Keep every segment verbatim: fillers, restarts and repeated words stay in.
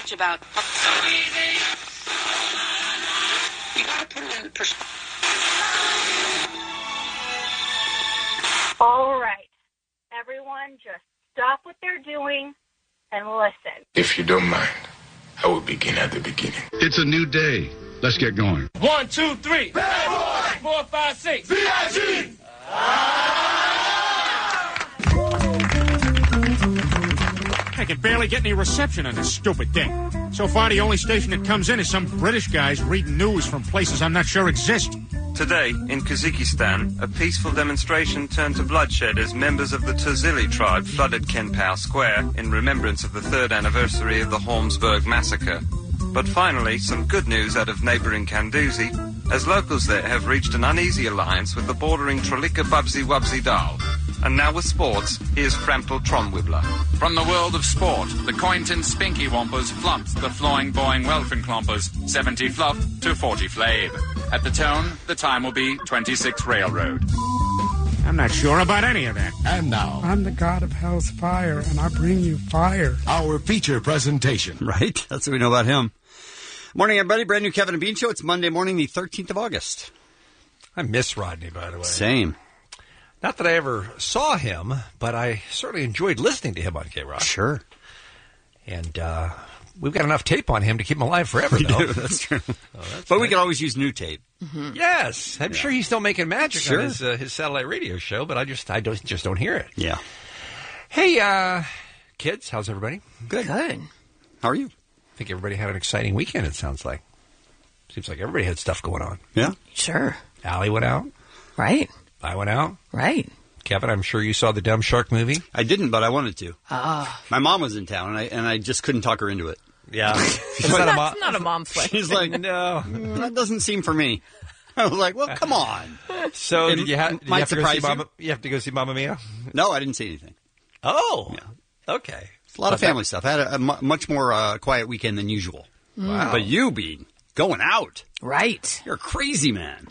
much about... So easy. You gotta put it in perspective. All right. Everyone, just stop what they're doing and listen. If you don't mind, I will begin at the beginning. It's a new day. Let's get going. One, two, three. Bad boy. Four, five, six. V I G. I can barely get any reception on this stupid thing. So far, the only station that comes in is some British guys reading news from places I'm not sure exist. Today, in Kazakhstan, a peaceful demonstration turned to bloodshed as members of the Tuzili tribe flooded Kenpao Square in remembrance of the third anniversary of the Holmesburg massacre. But finally, some good news out of neighbouring Kanduzi, as locals there have reached an uneasy alliance with the bordering Trolika Bubsy Wubsy Dal. And now with sports, here's Frampel Tromwibbler. From the world of sport, the Cointon Spinky Wampers flumps the Floing Boing Welfin Clompers, seventy fluff to forty flave. At the tone, the time will be twenty-six Railroad. I'm not sure about any of that. And now, I'm the god of hell's fire, and I bring you fire. Our feature presentation. Right, that's what we know about him. Morning, everybody. Brand new Kevin and Bean Show. It's Monday morning, the thirteenth of August. I miss Rodney, by the way. Same. Not that I ever saw him, but I certainly enjoyed listening to him on K-Rock. Sure. And uh, we've got enough tape on him to keep him alive forever, we though. Do, that's true. Oh, that's but nice. We can always use new tape. Mm-hmm. Yes. I'm yeah. sure he's still making magic sure. on his, uh, his satellite radio show, but I just I don't, just don't hear it. Yeah. Hey, uh, kids, how's everybody? Good. Good. How are you? I think everybody had an exciting weekend, it sounds like. Seems like everybody had stuff going on. Yeah. Sure. Allie went out. Right. I went out. Right. Kevin, I'm sure you saw the Dumb Shark movie. I didn't, but I wanted to. Ah. My mom was in town, and I and I just couldn't talk her into it. Yeah. It's not, not, a, not a mom's play. She's like, no, mm, that doesn't seem for me. I was like, well, come on. So it did you, ha- did you have to go see Mama, you? you have to go see Mamma Mia? No, I didn't see anything. Oh. Yeah. Okay. It's a lot but of family that... stuff. I had a, a mu- much more uh, quiet weekend than usual. Wow. But you, Bean, going out. Right. You're a crazy man.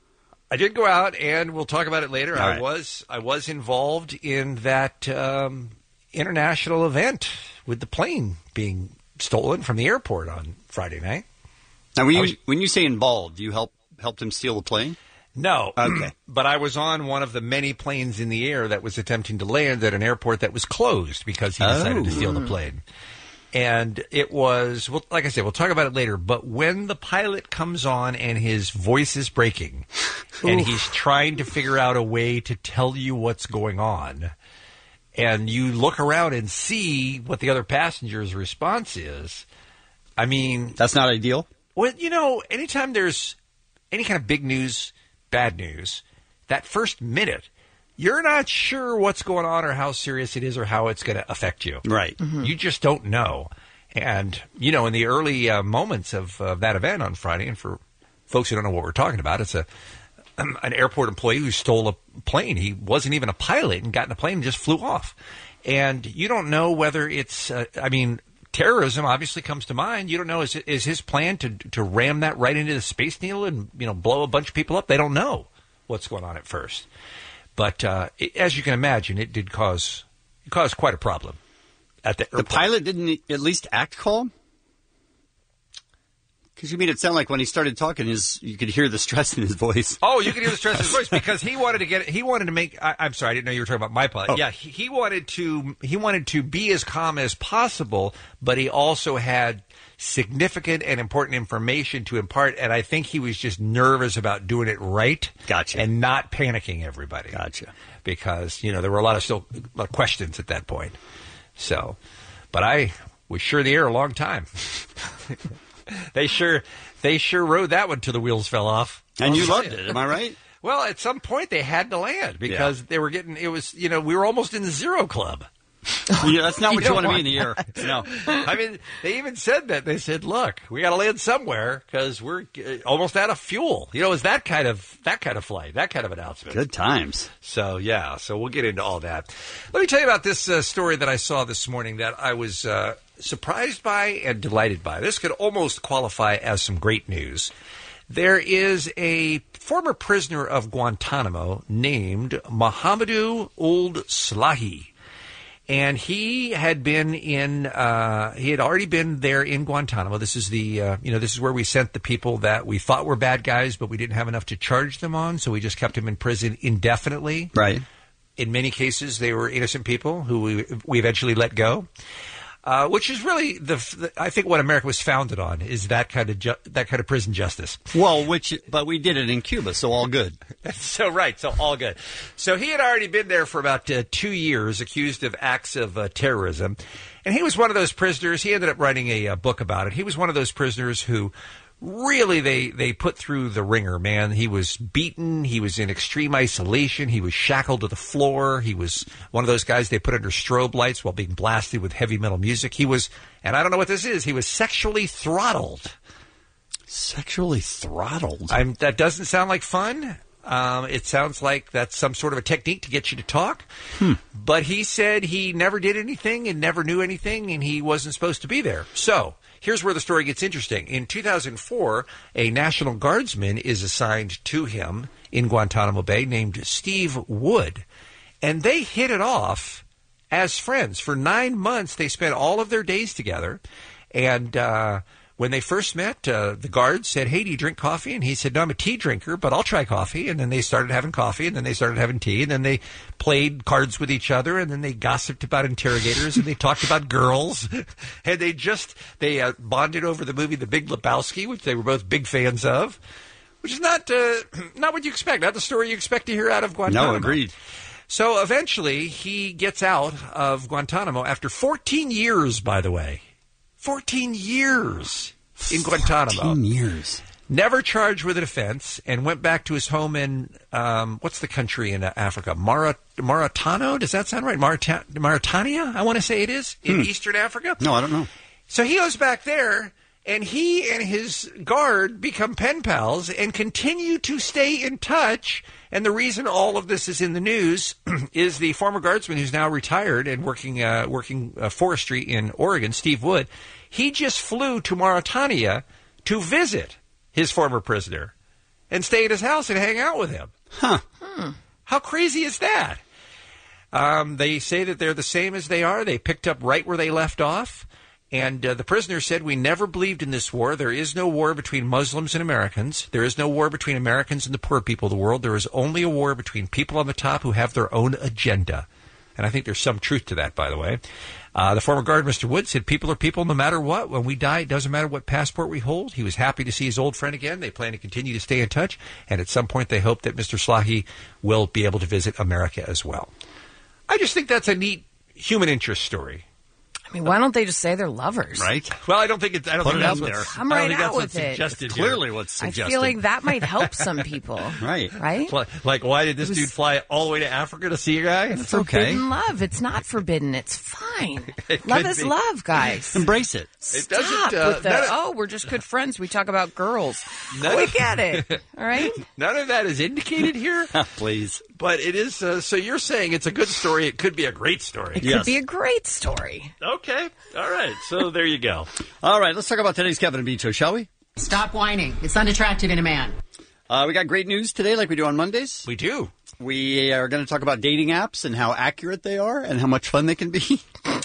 I did go out, and we'll talk about it later. All I right. was I was involved in that um, international event with the plane being stolen from the airport on Friday night. Now, when you, was, when you say involved, you help helped him steal the plane? No. Okay. But I was on one of the many planes in the air that was attempting to land at an airport that was closed because he decided oh. to steal the plane. And it was, well, like I said, we'll talk about it later, but when the pilot comes on and his voice is breaking and he's trying to figure out a way to tell you what's going on, and you look around and see what the other passenger's response is, I mean... That's not ideal? Well, you know, anytime there's any kind of big news, bad news, that first minute... You're not sure what's going on or how serious it is or how it's going to affect you. Right. Mm-hmm. You just don't know. And, you know, in the early uh, moments of uh, that event on Friday, and for folks who don't know what we're talking about, it's a um, an airport employee who stole a plane. He wasn't even a pilot and got in a plane and just flew off. And you don't know whether it's, uh, I mean, terrorism obviously comes to mind. You don't know, is, is his plan to to ram that right into the Space Needle and, you know, blow a bunch of people up? They don't know what's going on at first. But uh, it, as you can imagine, it did cause it caused quite a problem at the airport. The pilot didn't at least act calm? Because you made it sound like when he started talking, his you could hear the stress in his voice. Oh, you could hear the stress in his voice because he wanted to get he wanted to make. I, I'm sorry, I didn't know you were talking about my pilot. Oh. Yeah, he, he wanted to he wanted to be as calm as possible, but he also had significant and important information to impart, and I think he was just nervous about doing it right. Gotcha. And not panicking everybody. Gotcha. Because, you know, there were a lot of still a lot of questions at that point. So, but I was sure the air a long time. they sure they sure rode that one till the wheels fell off. And you loved it, am I right? Well, at some point they had to land because yeah. they were getting, it was, you know, we were almost in the zero club. Yeah, that's not what you, you want to be in the air. No. I mean, they even said that. They said, look, we got to land somewhere because we're almost out of fuel. You know, it was that kind of that kind of flight, that kind of announcement. Good times. So, yeah, so we'll get into all that. Let me tell you about this uh, story that I saw this morning that I was uh, surprised by and delighted by. This could almost qualify as some great news. There is a former prisoner of Guantanamo named Mohamedou Ould Slahi. And he had been in, uh, he had already been there in Guantanamo. This is the, uh, you know, this is where we sent the people that we thought were bad guys, but we didn't have enough to charge them on, so we just kept them in prison indefinitely. Right. In many cases, they were innocent people who we, we eventually let go. Uh, which is really the, the, I think what America was founded on is that kind of ju- that kind of prison justice. Well, which, but we did it in Cuba, so all good. so right, so all good. So he had already been there for about uh, two years, accused of acts of uh, terrorism, and he was one of those prisoners. He ended up writing a, a book about it. He was one of those prisoners who really they they put through the ringer, man. He was beaten. He was in extreme isolation. He was shackled to the floor. He was one of those guys they put under strobe lights while being blasted with heavy metal music. He was, and I don't know what this is, he was sexually throttled. Sexually throttled? I'm, that doesn't sound like fun. Um, it sounds like that's some sort of a technique to get you to talk. Hmm. But he said he never did anything and never knew anything, and he wasn't supposed to be there. So here's where the story gets interesting. In two thousand four, a National Guardsman is assigned to him in Guantanamo Bay named Steve Wood. And they hit it off as friends. For nine months, they spent all of their days together. And uh, when they first met, uh, the guards said, hey, do you drink coffee? And he said, no, I'm a tea drinker, but I'll try coffee. And then they started having coffee, and then they started having tea, and then they played cards with each other, and then they gossiped about interrogators, and they talked about girls. And they just, they uh, bonded over the movie The Big Lebowski, which they were both big fans of, which is not uh, not what you expect, not the story you expect to hear out of Guantanamo. No, agreed. So eventually, he gets out of Guantanamo after fourteen years, by the way. fourteen years in Guantanamo. fourteen years. Never charged with an offense, and went back to his home in, um, what's the country in uh, Africa? Maurit- Mauritano? Does that sound right? Maurita- Mauritania, I want to say it is, in hmm. Eastern Africa? No, I don't know. So he goes back there, and he and his guard become pen pals and continue to stay in touch. And the reason all of this is in the news is the former guardsman who's now retired and working uh, working uh, forestry in Oregon, Steve Wood. He just flew to Mauritania to visit his former prisoner and stay at his house and hang out with him. Huh. Hmm. How crazy is that? Um, they say that they're the same as they are. They picked up right where they left off. And uh, the prisoner said, we never believed in this war. There is no war between Muslims and Americans. There is no war between Americans and the poor people of the world. There is only a war between people on the top who have their own agenda. And I think there's some truth to that, by the way. Uh, the former guard, Mister Wood, said people are people no matter what. When we die, it doesn't matter what passport we hold. He was happy to see his old friend again. They plan to continue to stay in touch. And at some point, they hope that Mister Slahi will be able to visit America as well. I just think that's a neat human interest story. I mean, why don't they just say they're lovers? Right? Well, I don't think it's. I don't Put think it that's out there. what's, Come I don't right think out that's what's with it. suggested here. Clearly what's suggested. I feel like that might help some people. Right. Right? Like, like, why did this was- dude fly all the way to Africa to see a guy? It's okay. Forbidden love. It's not forbidden. It's fine. It Love could is be. love, guys. Embrace it. It doesn't. Stop Uh, with the, none of- oh, we're just good friends. We talk about girls. None we of- get it. All right? None of that is indicated here, Please. but it is. Uh, so you're saying it's a good story. It could be a great story. It Yes. could be a great story. Okay. All right. So there you go. All right, let's talk about today's Kevin and Bean Show, shall we? Stop whining. It's unattractive in a man. Uh, we got great news today, like we do on Mondays. We do. We are going to talk about dating apps and how accurate they are and how much fun they can be.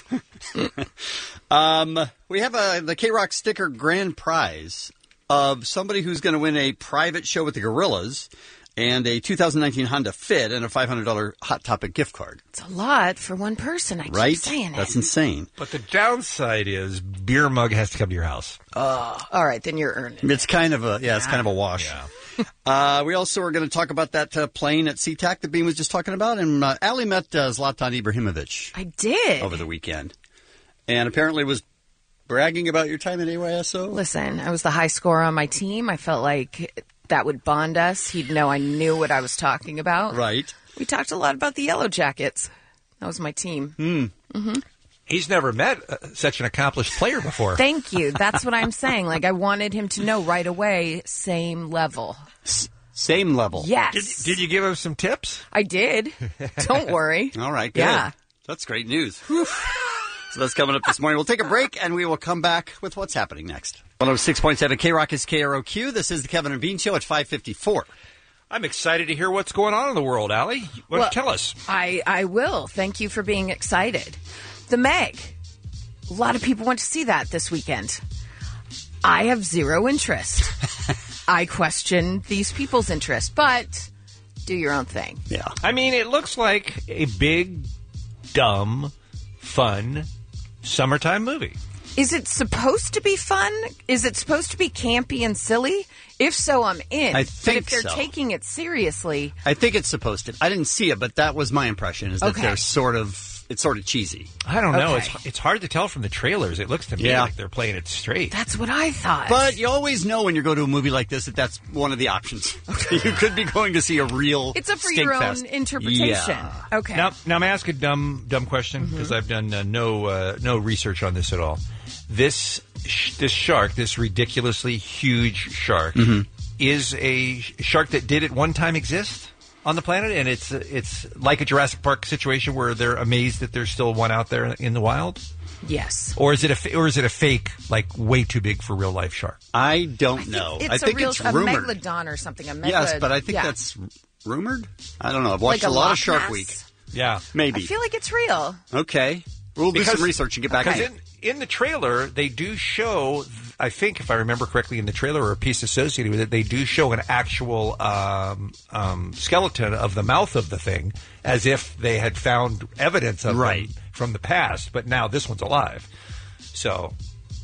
um, we have a, the K-Rock sticker grand prize of somebody who's going to win a private show with the Gorillas and a two thousand nineteen Honda Fit and a five hundred dollars Hot Topic gift card. It's a lot for one person. I Right? keep saying That's it. insane. But the downside is beer mug has to come to your house. Oh, all right, then you're earning. It's kind of a, yeah, it's kind of a wash. Yeah. Uh, we also are going to talk about that uh, plane at SeaTac that Bean was just talking about. And uh, Allie met uh, Zlatan Ibrahimovic I did. over the weekend. And apparently was bragging about your time at A Y S O. Listen, I was the high scorer on my team. I felt like that would bond us. He'd know I knew what I was talking about. Right. We talked a lot about the Yellow Jackets. That was my team. Hmm. Mm-hmm. He's never met uh, such an accomplished player before. Thank you. That's what I'm saying. Like, I wanted him to know right away, same level. S- same level. Yes. Did, did you give him some tips? I did. Don't worry. All right, good. Yeah. That's great news. So that's coming up this morning. We'll take a break, and we will come back with what's happening next. one oh six point seven K-Rock is K R O Q. This is the Kevin and Bean Show at five fifty-four. I'm excited to hear what's going on in the world, Allie. Why don't Well, you tell us? I, I will. Thank you for being excited. The Meg. A lot of people went to see that this weekend. I have zero interest. I question these people's interest, but do your own thing. Yeah. I mean, it looks like a big, dumb, fun summertime movie. Is it supposed to be fun? Is it supposed to be campy and silly? If so, I'm in. I but think if they're so. taking it seriously, I think it's supposed to. I didn't see it, but that was my impression, is that Okay. they're sort of, it's sort of cheesy. I don't know. Okay. It's it's hard to tell from the trailers. It looks to me Yeah. like they're playing it straight. that's what I thought. But you always know when you go to a movie like this that that's one of the options. You could be going to see a real it's up for stink your own fest. interpretation. Yeah. Okay. Now, now I'm asking a dumb, dumb question because Mm-hmm. I've done uh, no uh, no research on this at all. This sh- this shark, this ridiculously huge shark, Mm-hmm. is a sh- shark that did at one time exist on the planet, and it's uh, it's like a Jurassic Park situation where they're amazed that there's still one out there in the wild. Yes. Or is it a fa- or is it a fake, like way too big for real life shark? I don't I think know. It's I think a real, it's a rumored. megalodon or something. A megla- Yes, but I think yeah. that's rumored. I don't know. I've watched Like a a lot Loch of Shark Ness? Week. Yeah, Maybe. I feel like it's real. Okay. We'll do Because- some research and get back Because to you. in, in the trailer, they do show, I think, if I remember correctly, in the trailer or a piece associated with it, they do show an actual um, um, skeleton of the mouth of the thing, as if they had found evidence of Right. them from the past, but now this one's alive. So,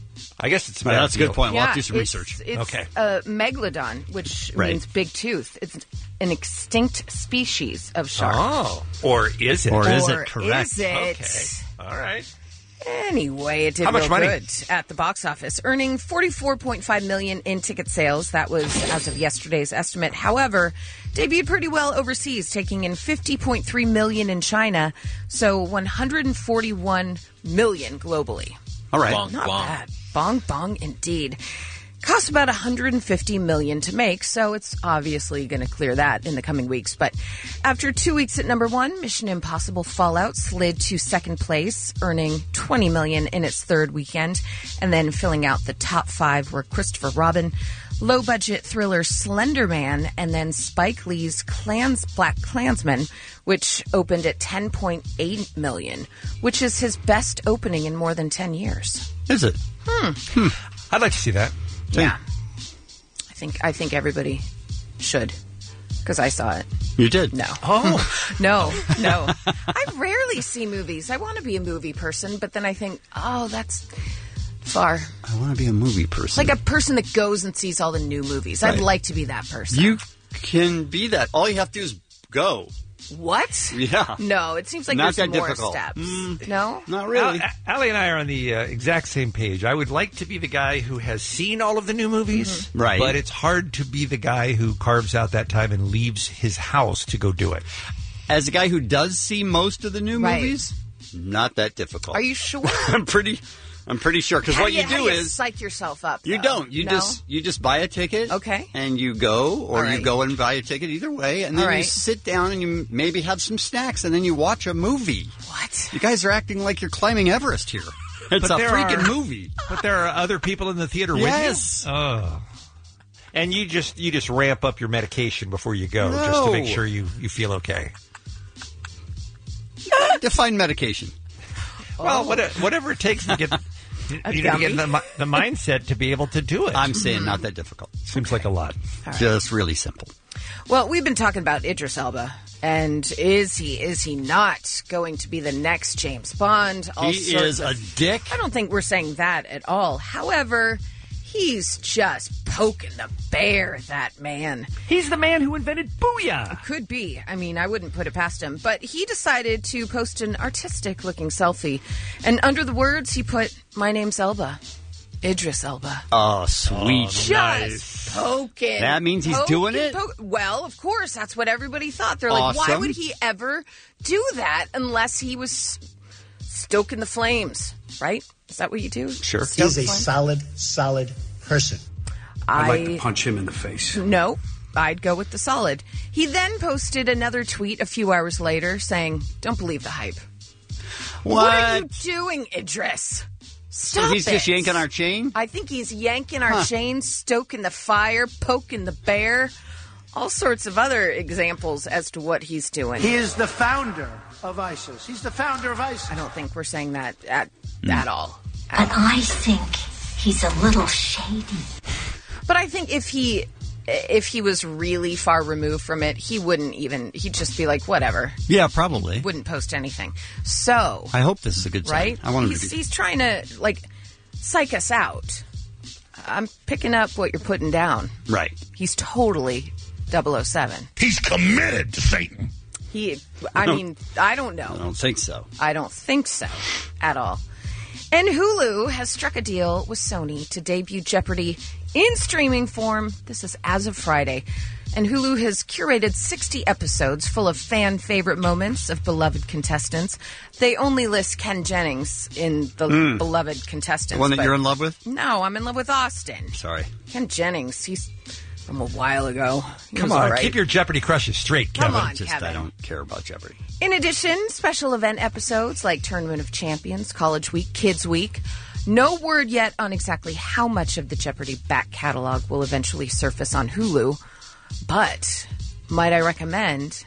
I guess it's a Well, bad that's a good deal. point. We'll yeah, have to do some it's, research. It's Okay. a megalodon, which Right. means big tooth. It's an extinct species of shark. Oh, or is it? Or is Or it correct? is it? Okay. All right. Anyway, it did How much real money? good at the box office, earning forty-four point five million dollars in ticket sales. That was as of yesterday's estimate. However, debuted pretty well overseas, taking in fifty point three million dollars in China, so one hundred forty-one million dollars globally. All right. Not bad. Bong bong indeed. Cost about one hundred fifty million dollars to make, so it's obviously going to clear that in the coming weeks. But after two weeks at number one, Mission Impossible Fallout slid to second place, earning twenty million dollars in its third weekend, and then filling out the top five were Christopher Robin, low-budget thriller Slender Man, and then Spike Lee's Clans Black Klansman, which opened at ten point eight million dollars, which is his best opening in more than ten years. Is it? Hmm. I'd like to see that. Yeah, I think I think everybody should, because I saw it. You did? No. Oh. No, no. I rarely see movies. I want to be a movie person, but then I think, oh, that's far. I want to be a movie person. Like a person that goes and sees all the new movies. Right. I'd like to be that person. You can be that. All you have to do is go. What? Yeah. No, it seems like Not there's that more difficult. steps. Mm. No? Not really. Al- Allie and I are on the uh, exact same page. I would like to be the guy who has seen all of the new movies, Mhm. Right. But it's hard to be the guy who carves out that time and leaves his house to go do it. As a guy who does see most of the new Right. movies, not that difficult. Are you sure? I'm pretty. I'm pretty sure because How what you how do you is psych yourself up. you though? don't. You No? just you just buy a ticket. Okay. And you go, or All you right. go and buy a ticket. Either way, and then All you right. sit down and you maybe have some snacks, and then you watch a movie. What? You guys are acting like you're climbing Everest here. It's But a there freaking are- movie. But there are other people in the theater Yes. with you. Oh. And you just you just ramp up your medication before you go, just to No. make sure you, you feel okay. Define medication. Well, what, whatever it takes to get A you know, to get gummy? the, mi- the mindset to be able to do it. I'm saying not that difficult. Seems like a lot. Just really simple. Well, we've been talking about Idris Elba, and is he, is he not going to be the next James Bond? All He sorts is of- a dick. I don't think we're saying that at all. However, he's just poking the bear, that man. He's the man who invented Booyah. Could be. I mean, I wouldn't put it past him. But he decided to post an artistic-looking selfie. And under the words, he put, "My name's Elba. Idris Elba." Oh, sweet. Just poking. That means he's poking, doing it? poke- Well, of course. That's what everybody thought. They're like, why Awesome. would he ever do that unless he was stoking the flames, right? Is that what you do? Sure. Stoke He's a flames? solid, solid person. I I'd like to punch him in the face. No, I'd go with the solid. He then posted another tweet a few hours later saying, "Don't believe the hype." What? What are you doing, Idris? Stop So he's it. just yanking our chain? I think he's yanking our Huh. chain, stoking the fire, poking the bear. all sorts of other examples as to what he's doing. He is the founder of ISIS. He's the founder of ISIS. I don't think we're saying that at, mm. at all. At but all. I think he's a little shady. But I think if he if he was really far removed from it, he wouldn't even, he'd just be like, whatever. Yeah, probably. Wouldn't post anything. So. I hope this is a good sign. Right? I want him he's, to be. He's trying to, like, psych us out. I'm picking up what you're putting down. Right. He's totally double oh seven. He's committed to Satan. He, I mean, I don't know. I don't think so. I don't think so at all. And Hulu has struck a deal with Sony to debut Jeopardy in streaming form. This is as of Friday. And Hulu has curated sixty episodes full of fan favorite moments of beloved contestants. They only list Ken Jennings in the mm. beloved contestants. The one that you're in love with? No, I'm in love with Austin. Sorry. Ken Jennings, he's from a while ago. He Come on, right. keep your Jeopardy crushes straight, Kevin. Come on, Just, Kevin. I don't care about Jeopardy. In addition, special event episodes like Tournament of Champions, College Week, Kids Week. No word yet on exactly how much of the Jeopardy back catalog will eventually surface on Hulu. But might I recommend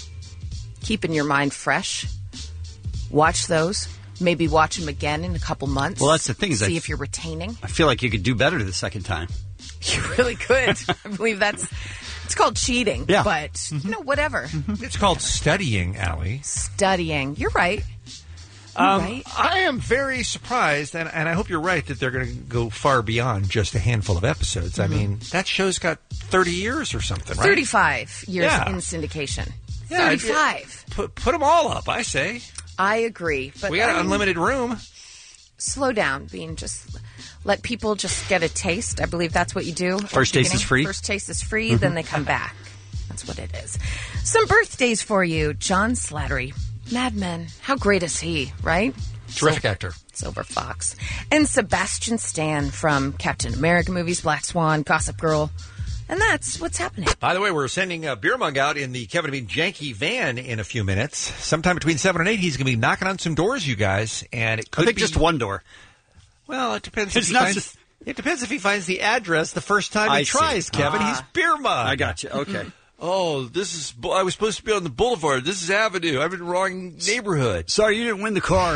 keeping your mind fresh? Watch those. Maybe watch them again in a couple months. Well, that's the thing. Is see I, if you're retaining. I feel like you could do better the second time. You really could. I believe that's... It's called cheating, yeah. but, mm-hmm. you know, whatever. Mm-hmm. It's called studying, Allie. Studying. You're right. You're um, right. I am very surprised, and, and I hope you're right, that they're going to go far beyond just a handful of episodes. Mm-hmm. I mean, that show's got thirty years or something, right? thirty-five years yeah. in syndication. Yeah, thirty-five. Put, put them all up, I say. I agree. But we got um, unlimited room. Slow down, Bean. Just... Let people just get a taste. I believe that's what you do. First taste is free. First taste is free, mm-hmm. then they come back. That's what it is. Some birthdays for you. John Slattery, Mad Men. How great is he, right? Terrific Sil- actor. Silver Fox. And Sebastian Stan from Captain America movies, Black Swan, Gossip Girl. And that's what's happening. By the way, we're sending a beer mug out in the Kevin and Bean Janky van in a few minutes. Sometime between seven and eight, he's going to be knocking on some doors, you guys. And it could I think be just one door. Well, it depends. It's if he not finds, just... It depends if he finds the address the first time he I tries, see. Kevin. Ah. He's beer mug. I got you. Okay. Oh, this is. I was supposed to be on the boulevard. This is Avenue. I'm in the wrong neighborhood. Sorry, you didn't win the car.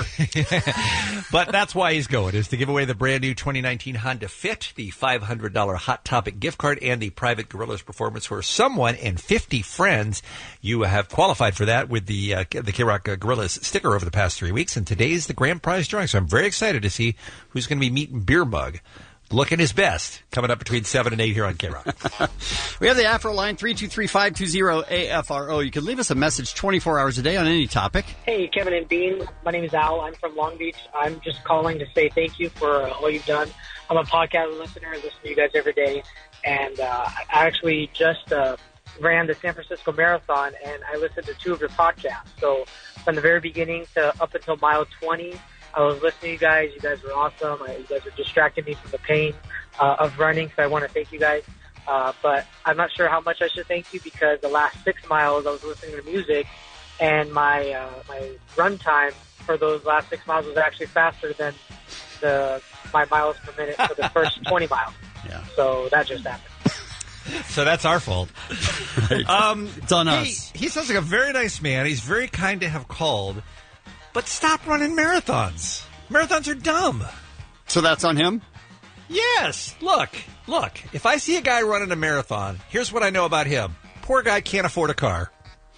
But that's why he's going, is to give away the brand new twenty nineteen Honda Fit, the five hundred dollars Hot Topic gift card, and the private Gorillas performance for someone and fifty friends. You have qualified for that with the uh, the K-Rock uh, Gorillas sticker over the past three weeks, and today's the grand prize drawing. So I'm very excited to see who's going to be meeting Beer Mug. Looking his best, coming up between seven and eight here on K-Rock. We have the Afro line, three two three, five two zero, A F R O. You can leave us a message twenty-four hours a day on any topic. Hey, Kevin and Bean. My name is Al. I'm from Long Beach. I'm just calling to say thank you for uh, all you've done. I'm a podcast listener. I listen to you guys every day. And uh, I actually just uh, ran the San Francisco Marathon, and I listened to two of your podcasts. So from the very beginning to up until mile twenty, I was listening to you guys. You guys were awesome. I, you guys are distracting me from the pain uh, of running, so I want to thank you guys. Uh, but I'm not sure how much I should thank you, because the last six miles I was listening to music, and my uh, my run time for those last six miles was actually faster than the my miles per minute for the first twenty miles. Yeah. So that just happened. So that's our fault. Right. Um, it's on he, us. He sounds like a very nice man. He's very kind to have called. But stop running marathons. Marathons are dumb. So that's on him? Yes. Look, look. If I see a guy running a marathon, here's what I know about him. Poor guy can't afford a car.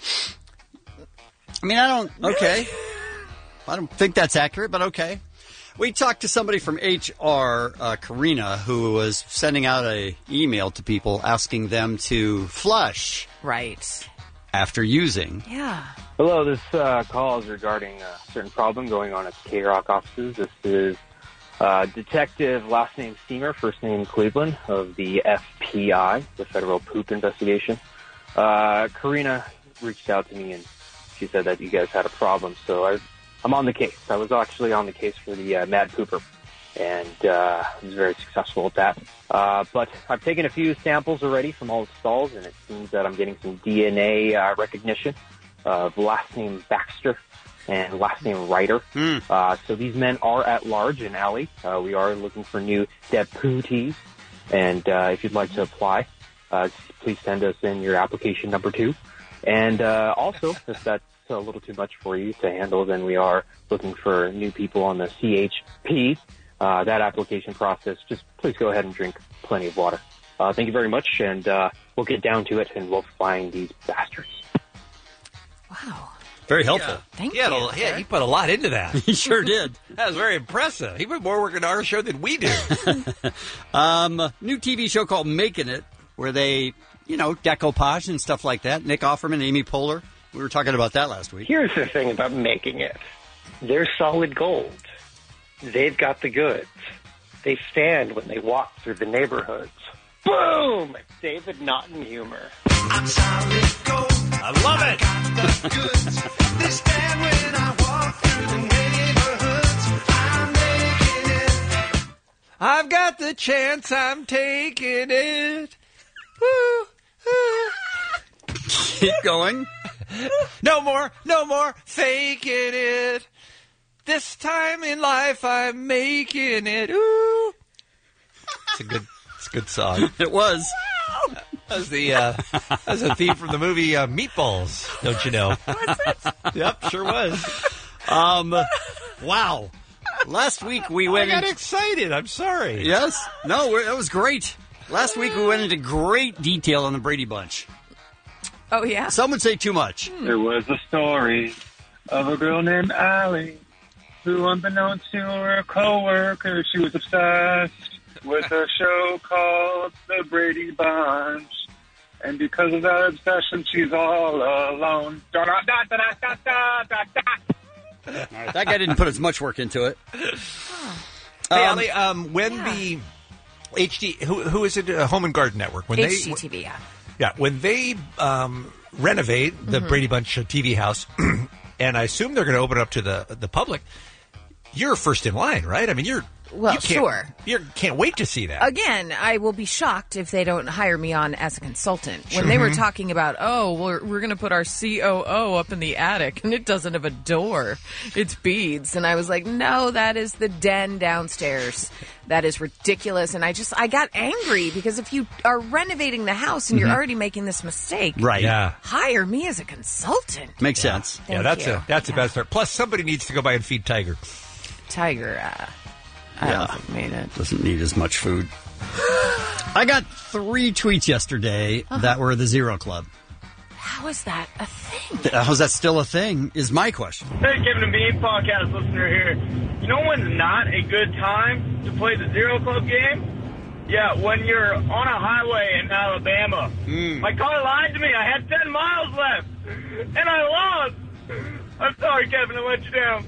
I mean, I don't... Okay. I don't think that's accurate, but okay. We talked to somebody from H R, uh, Karina, who was sending out an email to people asking them to flush. Right. After using. Yeah. Hello, this uh, call is regarding a certain problem going on at the K-Rock offices. This is uh, Detective, last name Steamer, first name Cleveland, of the F P I, the Federal Poop Investigation. Uh, Karina reached out to me, and she said that you guys had a problem, so I, I'm on the case. I was actually on the case for the uh, Mad Pooper, and uh, I was very successful at that. Uh, but I've taken a few samples already from all the stalls, and it seems that I'm getting some D N A uh, recognition of last name Baxter and last name Ryder. Mm. Uh, so these men are at large in Alley. Uh, we are looking for new deputies, and uh, if you'd like to apply, uh, please send us in your application number two. And uh, also, if that's a little too much for you to handle, then we are looking for new people on the C H P. Uh, that application process, just please go ahead and drink plenty of water. Uh, thank you very much, and uh, we'll get down to it, and we'll find these bastards. Wow. Very helpful. Yeah. Thank he had you. A, yeah, he put a lot into that. He sure did. That was very impressive. He put more work into our show than we do. um, new T V show called Making It, where they, you know, decoupage and stuff like that. Nick Offerman, Amy Poehler. We were talking about that last week. Here's the thing about Making It. They're solid gold. They've got the goods. They stand when they walk through the neighborhoods. Boom! David Naughton humor. I'm solid gold. I love it. I got the goods. They stand when I walk through the neighborhoods. I'm making it. I've got the chance. I'm taking it. Woo, woo. Keep going. No more, no more faking it. This time in life, I'm making it. Ooh. It's a good, it's a good song. It was. That was the uh, that was a theme from the movie uh, Meatballs. Don't you know? Was it? Yep, sure was. Um, wow. Last week we went. I got into... excited. I'm sorry. Yes. No, we're, that was great. Last week we went into great detail on the Brady Bunch. Oh yeah. Some would say too much. There was a story of a girl named Allie who, unbeknownst to her coworker, she was obsessed with a show called The Brady Bunch. And because of that obsession, she's all alone. Da, da, da, da, da, da, da, da. All right, that guy didn't put as much work into it. Hey, Um, Ali, um, when yeah. the H D, who, who is it? Uh, Home and Garden Network. When H G T they, V, yeah. Yeah, when they um, renovate the Mm-hmm. Brady Bunch T V house, and I assume they're going to open it up to the the public, you're first in line, right? I mean, you're Well, you can't, sure. You can't wait to see that. Again, I will be shocked if they don't hire me on as a consultant. When they were talking about, oh, we're, we're going to put our C O O up in the attic, and it doesn't have a door. It's beads. And I was like, no, that is the den downstairs. That is ridiculous. And I just, I got angry because if you are renovating the house and you're already making this mistake, Right. Yeah. hire me as a consultant. Makes sense. Yeah, Thank that's you. a that's the best part. Plus, somebody needs to go by and feed Tiger. Tiger, uh, I Yeah. don't think made it. Doesn't need as much food. I got three tweets yesterday that were the Zero Club. How is that a thing? How's that still a thing? Is my question. Hey, Kevin and Bean podcast listener here. You know when's not a good time to play the Zero Club game? Yeah, when you're on a highway in Alabama. Mm. My car lied to me. I had ten miles left, and I lost. I'm sorry, Kevin, I let you down.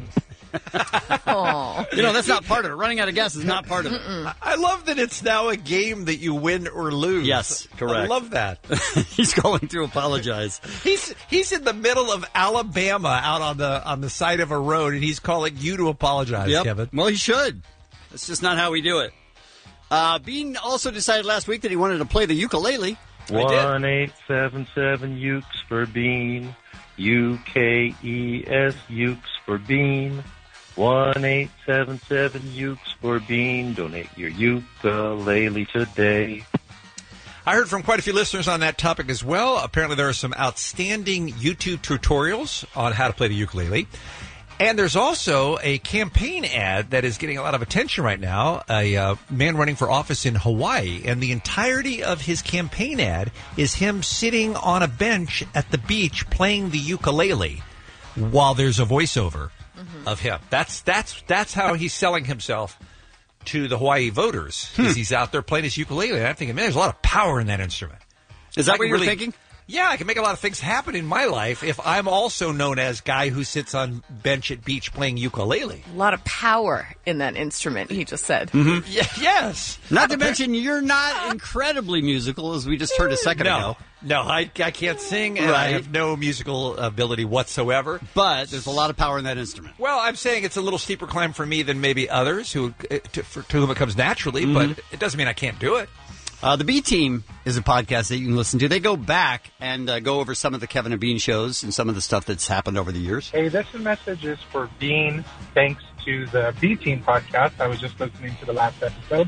Oh. You know, that's not part of it. Running out of gas is not part of it. I- I love that it's now a game that you win or lose. Yes, correct. I love that. He's going to apologize. He's he's in the middle of Alabama, out on the on the side of a road, and he's calling you to apologize, Yep. Kevin. Well, he should. That's just not how we do it. Uh, Bean also decided last week that he wanted to play the ukulele. One eight seven seven Ukes for Bean. U K E S Ukes for Bean. One eight seven seven Ukes for Bean. Donate your ukulele today. I heard from quite a few listeners on that topic as well. Apparently, there are some outstanding YouTube tutorials on how to play the ukulele. And there's also a campaign ad that is getting a lot of attention right now. A uh, man running for office in Hawaii, and the entirety of his campaign ad is him sitting on a bench at the beach playing the ukulele while there's a voiceover of him. That's that's that's how he's selling himself to the Hawaii voters. Is he's out there playing his ukulele. And I'm thinking, man, there's a lot of power in that instrument. Is that I what can you're really- thinking? Yeah, I can make a lot of things happen in my life if I'm also known as guy who sits on bench at beach playing ukulele. A lot of power in that instrument, he just said. Mm-hmm. Yeah, yes. Not to mention, you're not incredibly musical, as we just heard a second no, ago. no, I, I can't sing, and I Right. have no musical ability whatsoever. But there's a lot of power in that instrument. Well, I'm saying it's a little steeper climb for me than maybe others who uh, to, for, to whom it comes naturally, Mhm. but it doesn't mean I can't do it. Uh, the B Team is a podcast that you can listen to. They go back and uh, go over some of the Kevin and Bean shows and some of the stuff that's happened over the years. Hey, this message is for Bean. Thanks to the B Team podcast. I was just listening to the last episode.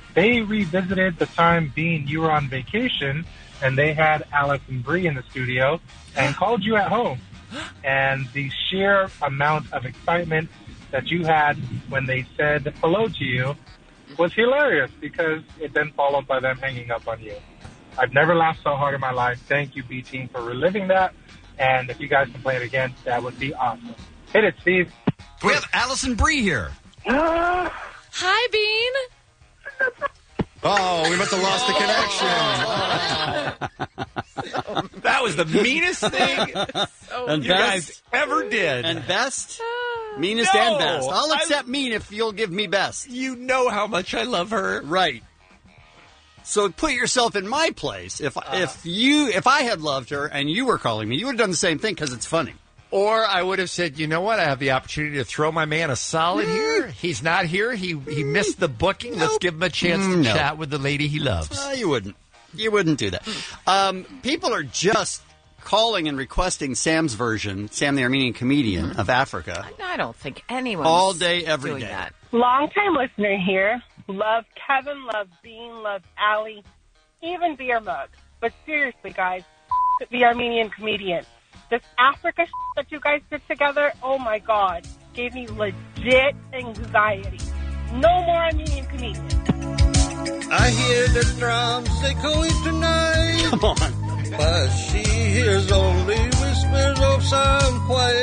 they revisited the time being you were on vacation, and they had Allison Brie in the studio and called you at home. And the sheer amount of excitement that you had when they said hello to you was hilarious, because it then followed by them hanging up on you. I've never laughed so hard in my life. Thank you, B-Team, for reliving that. And if you guys can play it again, that would be awesome. Hit it, Steve. We have Allison Brie here. Hi, Bean. Oh, we must have lost the connection. That was the meanest thing And you best? guys ever did. And best? Meanest No, and best. I'll I- accept mean if you'll give me best. You know how much I love her. Right. So put yourself in my place. If if you if I had loved her and you were calling me, you would have done the same thing because it's funny. Or I would have said, you know what? I have the opportunity to throw my man a solid here. He's not here. He he missed the booking. Let's give him a chance to Mm, no. chat with the lady he loves. Uh, you wouldn't. You wouldn't do that. Um, people are just calling and requesting Sam's version, Sam the Armenian comedian of Africa, I don't think anyone's all day, every doing day. that. Long time listener here. Love Kevin, love Bean, love Allie, even Beer Mug. But seriously, guys, the Armenian comedian. This Africa that you guys did together, oh my God, gave me legit anxiety. No more Armenian comedian. I hear the drums echoing tonight. Come on. But she hears only whispers of some quiet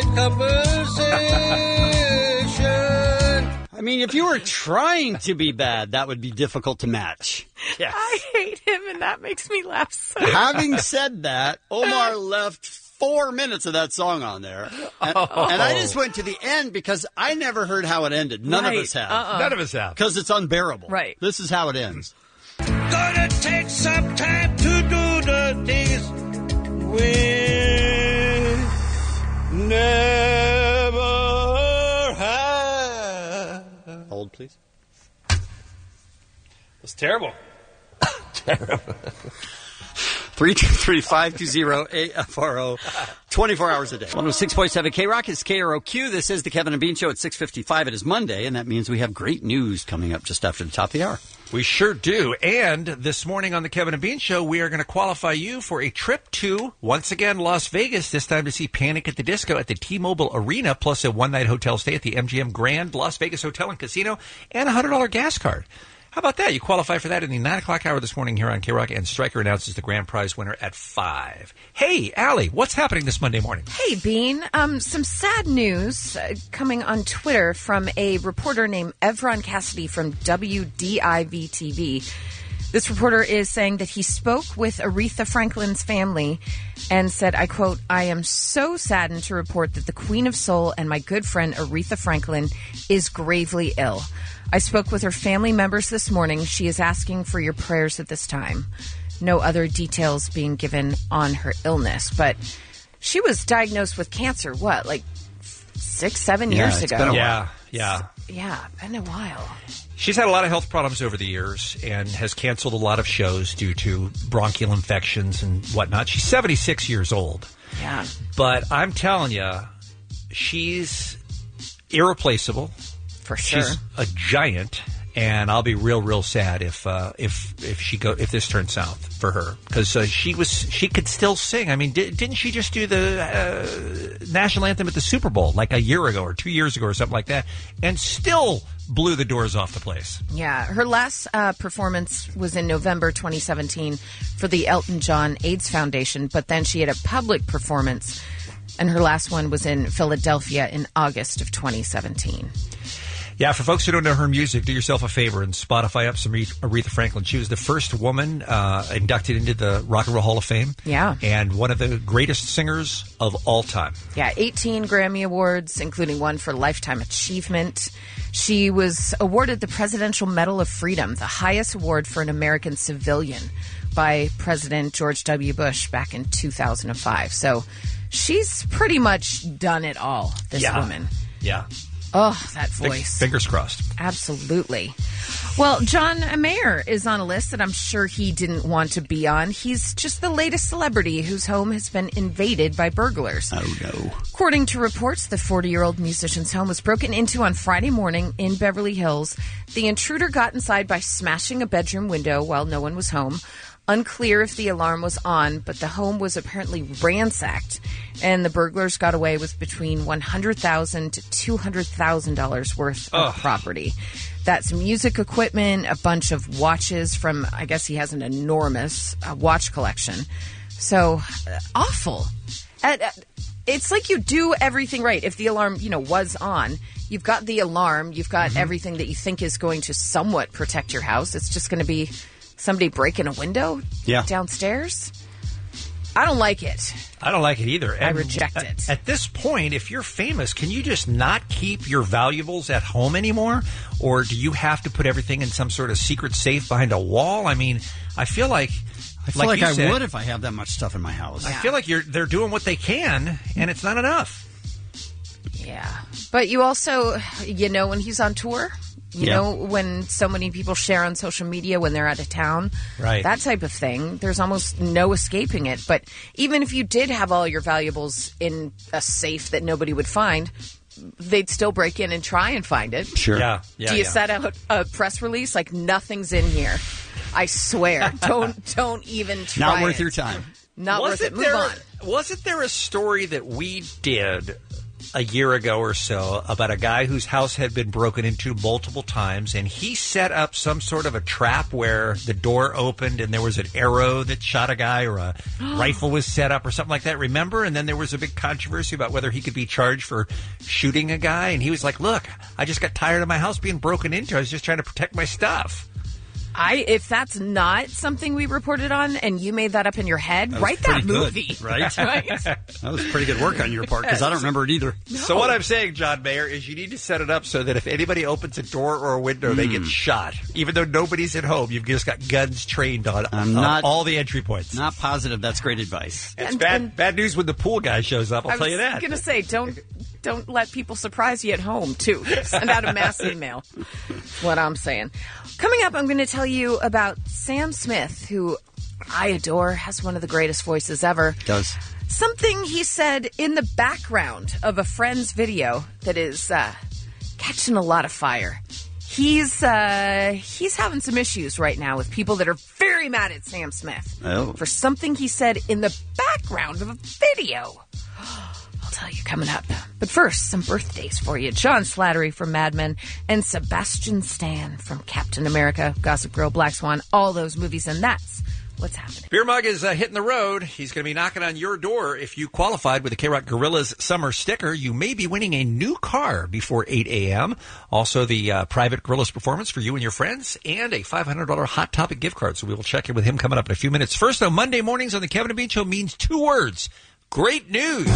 conversation. I mean, if you were trying to be bad, that would be difficult to match. Yes. I hate him, and that makes me laugh so Having said that, Omar left four minutes of that song on there. And, Oh. and I just went to the end because I never heard how it ended. None Right. of us have. Uh-uh. None of us have. Because it's unbearable. Right. This is how it ends. Gonna take some time to do the things we never had. Hold, please. It's terrible. Terrible. three two three, five two zero, A F R O, twenty-four hours a day. one oh six point seven K Rock is K R O Q. This is the Kevin and Bean Show at six fifty-five. It is Monday, and that means we have great news coming up just after the top of the hour. We sure do. And this morning on the Kevin and Bean Show, we are going to qualify you for a trip to, once again, Las Vegas, this time to see Panic at the Disco at the T-Mobile Arena, plus a one-night hotel stay at the M G M Grand Las Vegas Hotel and Casino, and a one hundred dollars gas card. How about that? You qualify for that in the nine o'clock hour this morning here on K-Rock, and Stryker announces the grand prize winner at five. Hey, Allie, what's happening this Monday morning? Hey, Bean. Um, some sad news uh, coming on Twitter from a reporter named Evron Cassidy from W D I V T V. This reporter is saying that he spoke with Aretha Franklin's family and said, I quote, I am so saddened to report that the Queen of Soul and my good friend Aretha Franklin is gravely ill. I spoke with her family members this morning. She is asking for your prayers at this time. No other details being given on her illness, but she was diagnosed with cancer, what, like six, seven Yeah, years it's ago? been a while. Yeah, yeah. Yeah, been a while. She's had a lot of health problems over the years and has canceled a lot of shows due to bronchial infections and whatnot. She's seventy-six years old. Yeah. But I'm telling you, she's irreplaceable. For sure. She's a giant, and I'll be real, real sad if uh, if if she go if this turns south for her, because uh, she was she could still sing. I mean, di- didn't she just do the uh, national anthem at the Super Bowl like a year ago or two years ago or something like that, and still blew the doors off the place? Yeah, her last uh, performance was in November twenty seventeen for the Elton John AIDS Foundation, but then she had a public performance, and her last one was in Philadelphia in August of twenty seventeen. Yeah, for folks who don't know her music, do yourself a favor and Spotify up some Aretha Franklin. She was the first woman uh, inducted into the Rock and Roll Hall of Fame. Yeah. And one of the greatest singers of all time. Yeah, eighteen Grammy Awards, including one for Lifetime Achievement. She was awarded the Presidential Medal of Freedom, the highest award for an American civilian, by President George W. Bush back in two thousand five. So she's pretty much done it all, this Yeah. woman. Yeah. Oh, that Fing- voice. Fingers crossed. Absolutely. Well, John Mayer is on a list that I'm sure he didn't want to be on. He's just the latest celebrity whose home has been invaded by burglars. Oh, no. According to reports, the forty-year-old musician's home was broken into on Friday morning in Beverly Hills. The intruder got inside by smashing a bedroom window while no one was home. Unclear if the alarm was on, but the home was apparently ransacked, and the burglars got away with between one hundred thousand dollars to two hundred thousand dollars worth of Ugh. property. That's music equipment, a bunch of watches from, I guess he has an enormous uh, watch collection. So, uh, awful. Uh, uh, it's like you do everything right. If the alarm, you know, was on, you've got the alarm, you've got Mm-hmm. everything that you think is going to somewhat protect your house. It's just going to be somebody breaking a window Yeah. downstairs. I don't like it. I don't like it either. I reject it. At this point, if you're famous, can you just not keep your valuables at home anymore? Or do you have to put everything in some sort of secret safe behind a wall? I mean, I feel like... I feel like, you I said, would if I have that much stuff in my house. I feel like you're they're doing what they can, and it's not enough. Yeah. But you also, you know, when he's on tour, you Yeah. know, when so many people share on social media when they're out of town, Right. that type of thing, there's almost no escaping it. But even if you did have all your valuables in a safe that nobody would find, they'd still break in and try and find it. Sure. Yeah. yeah Do you yeah. set out a press release like nothing's in here? I swear. don't don't even try. Not worth it. your time. Not worth Wasn't it. Move there, on. Wasn't there a story that we did a year ago or so about a guy whose house had been broken into multiple times, and he set up some sort of a trap where the door opened and there was an arrow that shot a guy, or a rifle was set up or something like that, remember? And then there was a big controversy about whether he could be charged for shooting a guy, and he was like, look, I just got tired of my house being broken into. I was just trying to protect my stuff. I if that's not something we reported on and you made that up in your head, That was write that pretty good, movie. right? Right? That was pretty good work on your part, because I don't remember it either. So what I'm saying, John Mayer, is you need to set it up so that if anybody opens a door or a window, they get shot. Even though nobody's at home, you've just got guns trained on, I'm on not- all the entry points. Not positive that's great advice. It's And- bad and- bad news when the pool guy shows up, I'll I tell you was that. going to say, don't don't let people surprise you at home, too. Send out a mass email. What I'm saying. Coming up, I'm going to tell you about Sam Smith, who I adore, has one of the greatest voices ever. Does. Something he said in the background of a friend's video that is uh, catching a lot of fire. He's uh, he's having some issues right now with people that are very mad at Sam Smith Oh. for something he said in the background of a video. I'll tell you coming up. But first, some birthdays for you. John Slattery from Mad Men and Sebastian Stan from Captain America, Gossip Girl, Black Swan, all those movies, and that's what's happening. Beer Mug is uh, hitting the road. He's going to be knocking on your door. If you qualified with the K-Rock Gorillas Summer Sticker, you may be winning a new car before eight a.m. Also, the uh, private Gorillas performance for you and your friends, and a five hundred dollars Hot Topic gift card. So we will check in with him coming up in a few minutes. First, though, Monday mornings on the Kevin and Bean Show means two words. Great news.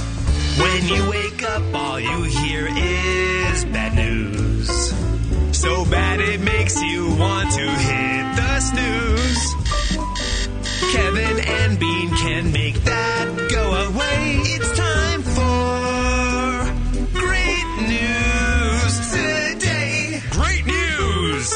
When you wake up, all you hear is bad news. So bad it makes you want to hit the snooze. Kevin and Bean can make that go away. It's time for great news today. Great news.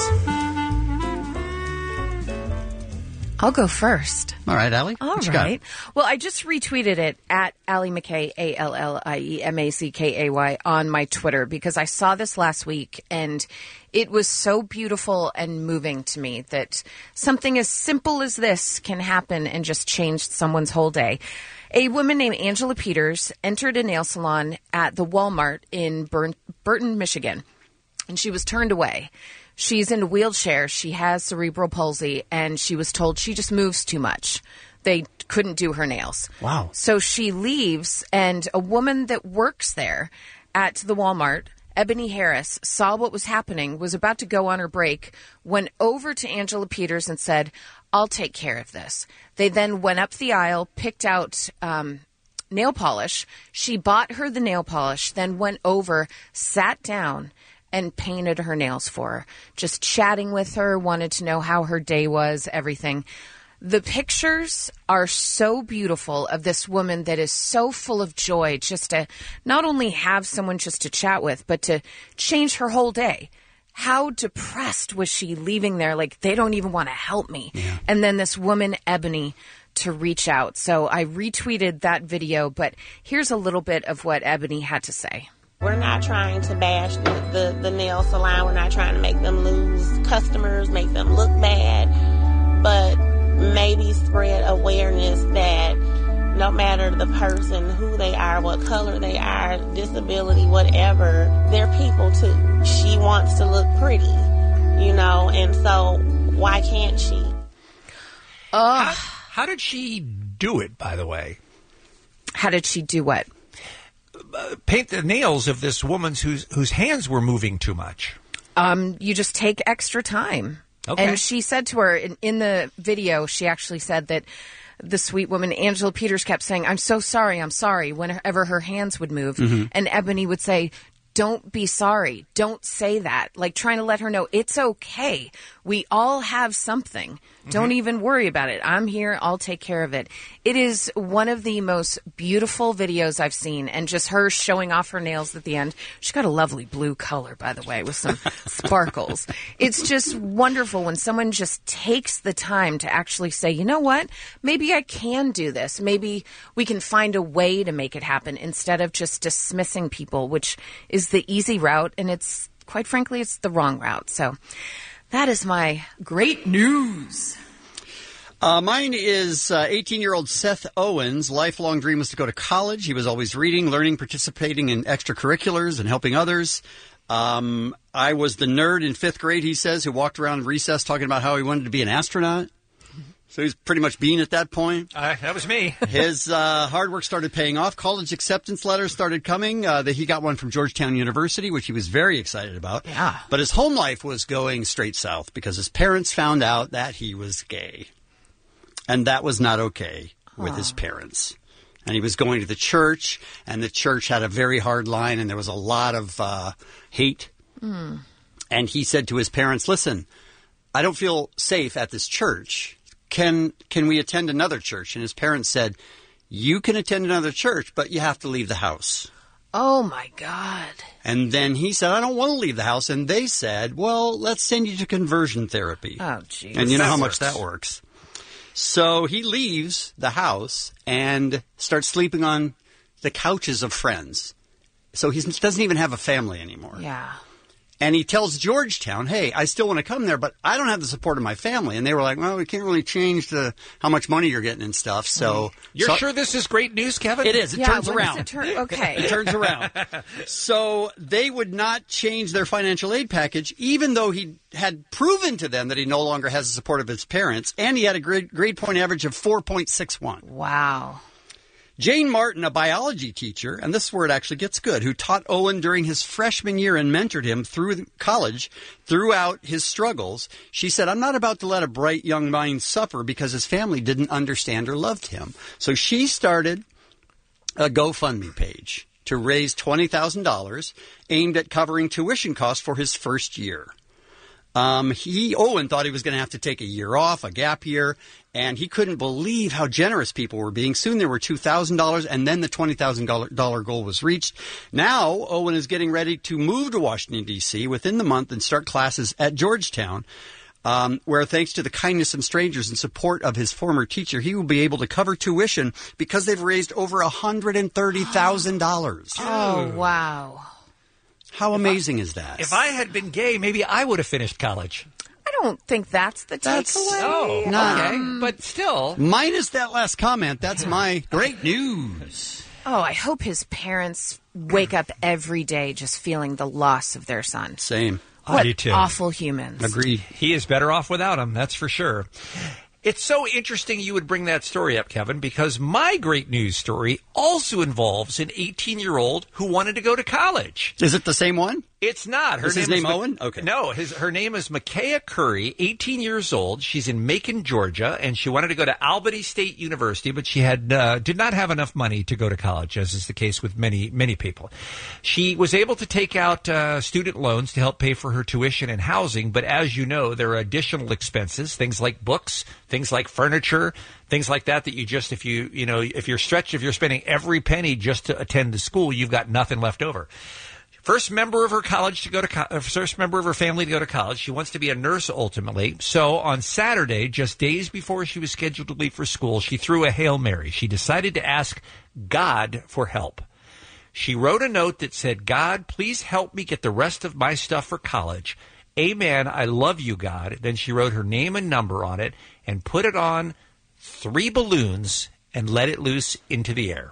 I'll go first. All right, Allie. All what you got? right. Well, I just retweeted it at Allie McKay, A L L I E M A C K A Y, on my Twitter because I saw this last week and it was so beautiful and moving to me that something as simple as this can happen and just change someone's whole day. A woman named Angela Peters entered a nail salon at the Walmart in Burn- Burton, Michigan, and she was turned away. She's in a wheelchair. She has cerebral palsy, and she was told she just moves too much. They couldn't do her nails. Wow. So she leaves, and a woman that works there at the Walmart, Ebony Harris, saw what was happening, was about to go on her break, went over to Angela Peters and said, I'll take care of this. They then went up the aisle, picked out um, nail polish. She bought her the nail polish, then went over, sat down, and painted her nails for her. Just chatting with her, wanted to know how her day was, everything. The pictures are so beautiful of this woman that is so full of joy just to not only have someone just to chat with, but to change her whole day. How depressed was she leaving there? Like, they don't even want to help me. Yeah. And then this woman, Ebony, to reach out. So I retweeted that video, but here's a little bit of what Ebony had to say. We're not trying to bash the, the, the nail salon. We're not trying to make them lose customers, make them look bad, but maybe spread awareness that no matter the person, who they are, what color they are, disability, whatever, they're people too. She wants to look pretty, you know, and so why can't she? Oh. How, how did she do it, by the way? How did she do what? Uh, paint the nails of this woman's whose whose hands were moving too much. Um, you just take extra time. Okay. And she said to her in, in the video, she actually said that the sweet woman, Angela Peters, kept saying, I'm so sorry, I'm sorry, whenever her hands would move. Mm-hmm. And Ebony would say, don't be sorry. Don't say that. Like, trying to let her know it's okay. We all have something. Mm-hmm. Don't even worry about it. I'm here. I'll take care of it. It is one of the most beautiful videos I've seen. And just her showing off her nails at the end. She's got a lovely blue color, by the way, with some sparkles. It's just wonderful when someone just takes the time to actually say, you know what? Maybe I can do this. Maybe we can find a way to make it happen instead of just dismissing people, which is the easy route, and it's, quite frankly, it's the wrong route. So that is my great news. Uh, mine is uh, eighteen-year-old Seth Owens' lifelong dream was to go to college. He was always reading, learning, participating in extracurriculars, and helping others. Um, I was the nerd in fifth grade, he says, who walked around recess talking about how he wanted to be an astronaut. So he's pretty much being at that point. Uh, that was me. His uh, hard work started paying off. College acceptance letters started coming. Uh, the, he got one from Georgetown University, which he was very excited about. Yeah. But his home life was going straight south because his parents found out that he was gay. And that was not okay with Aww. his parents. And he was going to the church, and the church had a very hard line, and there was a lot of uh, hate. Mm. And he said to his parents, listen, I don't feel safe at this church. Can can we attend another church? And his parents said, you can attend another church, but you have to leave the house. Oh, my God. And then he said, I don't want to leave the house. And they said, well, let's send you to conversion therapy. Oh, geez. And you know That how works. much that works. So he leaves the house and starts sleeping on the couches of friends. So he doesn't even have a family anymore. Yeah. And he tells Georgetown, hey, I still want to come there, but I don't have the support of my family. And they were like, well, we can't really change the how much money you're getting and stuff. So You're so, sure this is great news, Kevin? It is. It Yeah, turns when does around. it turn- okay. It turns around. So they would not change their financial aid package, even though he had proven to them that he no longer has the support of his parents, and he had a grade, grade point average of four point six one. Wow. Jane Martin, a biology teacher, and this is where it actually gets good, who taught Owen during his freshman year and mentored him through college throughout his struggles, she said, I'm not about to let a bright young mind suffer because his family didn't understand or loved him. So she started a GoFundMe page to raise twenty thousand dollars aimed at covering tuition costs for his first year. Um, he, Owen, thought he was going to have to take a year off, a gap year, and he couldn't believe how generous people were being. Soon there were two thousand dollars, and then the twenty thousand dollars goal was reached. Now, Owen is getting ready to move to Washington, D C within the month and start classes at Georgetown, um, where thanks to the kindness of strangers and support of his former teacher, he will be able to cover tuition because they've raised over one hundred thirty thousand dollars. Oh, wow. How amazing is that? If I had been gay, maybe I would have finished college. I don't think that's the That's- takeaway. Oh, No. okay. But still. Minus that last comment, that's my great news. Oh, I hope his parents wake up every day just feeling the loss of their son. Same. What I do too. awful humans. Agreed. He is better off without him, that's for sure. It's so interesting you would bring that story up, Kevin, because my great news story also involves an eighteen-year-old who wanted to go to college. Is it the same one? It's not. Her Is his name name is Owen? Okay. No, his her name is Micaiah Curry, eighteen years old. She's in Macon, Georgia, and she wanted to go to Albany State University, but she had uh, did not have enough money to go to college, as is the case with many many people. She was able to take out uh, student loans to help pay for her tuition and housing, but as you know, there are additional expenses, things like books, things like furniture, things like that that you just if you you know if you're stretched, if you're spending every penny just to attend the school, you've got nothing left over. First member of her college to go to co- first member of her family to go to college. She wants to be a nurse ultimately. So on Saturday, just days before she was scheduled to leave for school, she threw a Hail Mary. She decided to ask God for help. She wrote a note that said, "God, please help me get the rest of my stuff for college. Amen. I love you, God." Then she wrote her name and number on it and put it on three balloons and let it loose into the air.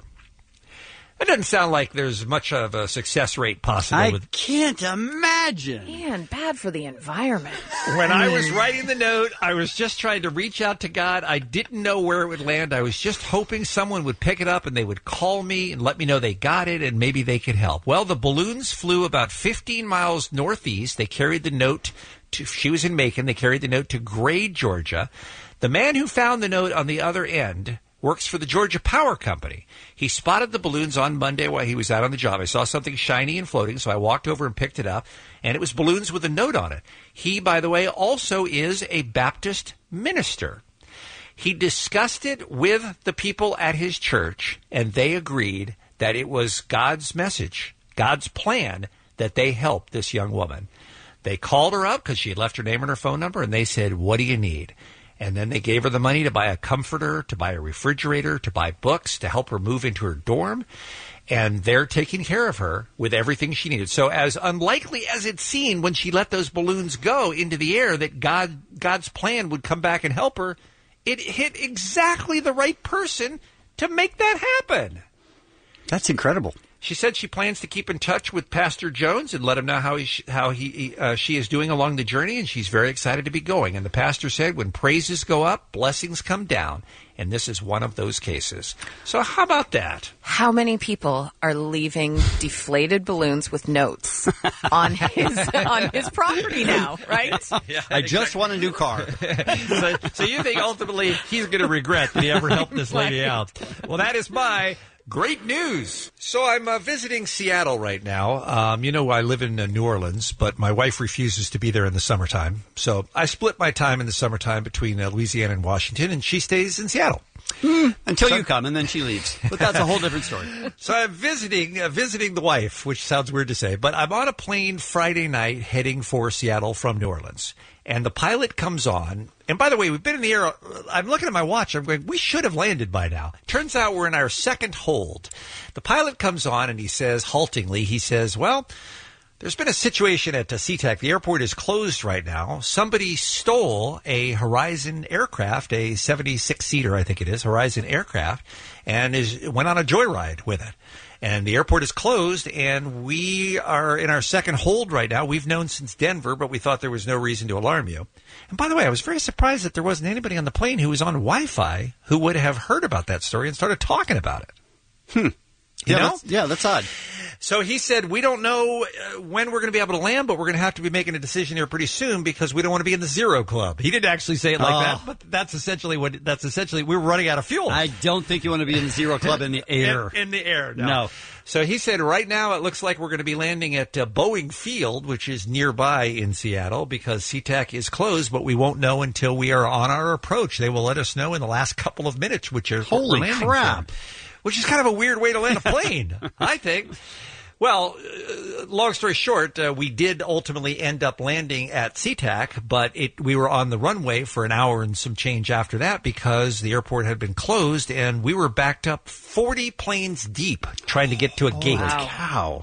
That doesn't sound like there's much of a success rate possible. I with can't imagine. Man, bad for the environment. When I was writing the note, I was just trying to reach out to God. I didn't know where it would land. I was just hoping someone would pick it up and they would call me and let me know they got it and maybe they could help. Well, the balloons flew about fifteen miles northeast. They carried the note to, she was in Macon. They carried the note to Gray, Georgia. The man who found the note on the other end works for the Georgia Power Company. He spotted the balloons on Monday while he was out on the job. I saw something shiny and floating, so I walked over and picked it up, and it was balloons with a note on it. He, by the way, also is a Baptist minister. He discussed it with the people at his church, and they agreed that it was God's message, God's plan, that they help this young woman. They called her up because she had left her name and her phone number, and they said, "What do you need?" And then they gave her the money to buy a comforter, to buy a refrigerator, to buy books, to help her move into her dorm. And they're taking care of her with everything she needed. So as unlikely as it seemed when she let those balloons go into the air that God God's plan would come back and help her, it hit exactly the right person to make that happen. That's incredible. She said she plans to keep in touch with Pastor Jones and let him know how he, how he, uh, she is doing along the journey, and she's very excited to be going. And the pastor said, when praises go up, blessings come down, and this is one of those cases. So how about that? How many people are leaving deflated balloons with notes on his on his property now, right? Yeah, I just want a new car. so, so you think ultimately he's going to regret that he ever helped this lady out? Well, that is my great news. So I'm uh, visiting Seattle right now. Um, you know, I live in uh, New Orleans, but my wife refuses to be there in the summertime. So I split my time in the summertime between uh, Louisiana and Washington, and she stays in Seattle. Mm, until so, you come, and then she leaves. But that's a whole different story. So I'm visiting uh, visiting the wife, which sounds weird to say, but I'm on a plane Friday night heading for Seattle from New Orleans. And the pilot comes on. And by the way, we've been in the air. I'm looking at my watch. I'm going, we should have landed by now. Turns out we're in our second hold. The pilot comes on and he says, haltingly, he says, well, there's been a situation at uh, SeaTac. The airport is closed right now. Somebody stole a Horizon aircraft, a seventy-six seater, I think it is, Horizon aircraft, and is went on a joyride with it. And the airport is closed, and we are in our second hold right now. We've known since Denver, but we thought there was no reason to alarm you. And by the way, I was very surprised that there wasn't anybody on the plane who was on Wi-Fi who would have heard about that story and started talking about it. Hmm. You yeah, know? That's, yeah, that's odd. So he said, we don't know uh, when we're going to be able to land, but we're going to have to be making a decision here pretty soon because we don't want to be in the Zero Club. He didn't actually say it like oh. that, but that's essentially what, that's essentially, we were running out of fuel. I don't think you want to be in the Zero Club in the air. in, in the air, no. no. So he said, right now it looks like we're going to be landing at uh, Boeing Field, which is nearby in Seattle, because SeaTac is closed, but we won't know until we are on our approach. They will let us know in the last couple of minutes, which is Holy what we're landing crap. from, which is kind of a weird way to land a plane, I think. Well, uh, long story short, uh, we did ultimately end up landing at SeaTac, but it, we were on the runway for an hour and some change after that because the airport had been closed, and we were backed up forty planes deep trying to get to a oh, gate. Wow. Cow.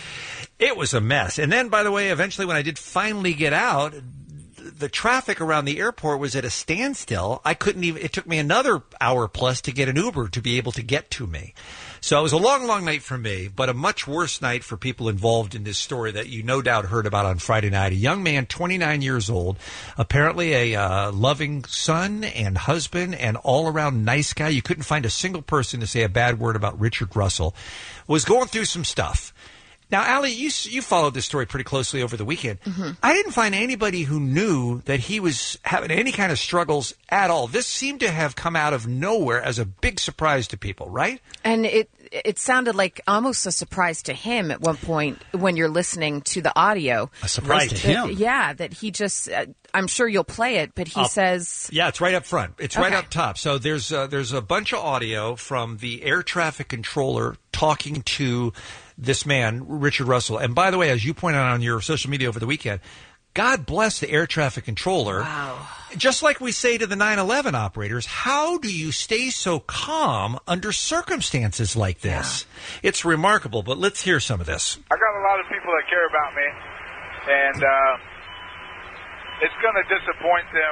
It was a mess. And then, by the way, eventually when I did finally get out, the traffic around the airport was at a standstill. I couldn't even, it took me another hour plus to get an Uber to be able to get to me. So it was a long, long night for me, but a much worse night for people involved in this story that you no doubt heard about on Friday night. A young man, twenty-nine years old, apparently a uh, loving son and husband and all-around nice guy. You couldn't find a single person to say a bad word about Richard Russell, was going through some stuff. Now, Allie, you you followed this story pretty closely over the weekend. Mm-hmm. I didn't find anybody who knew that he was having any kind of struggles at all. This seemed to have come out of nowhere as a big surprise to people, right? And it it sounded like almost a surprise to him at one point when you're listening to the audio. A surprise to him? Yeah, that he just, uh, I'm sure you'll play it, but he I'll- says... Yeah, it's right up front. It's right Okay. up top. So there's uh, there's a bunch of audio from the air traffic controller talking to this man, Richard Russell. And by the way, as you pointed out on your social media over the weekend, God bless the air traffic controller. Wow. Just like we say to the nine eleven operators, how do you stay so calm under circumstances like this? It's remarkable, but let's hear some of this. I got a lot of people that care about me, and uh, it's going to disappoint them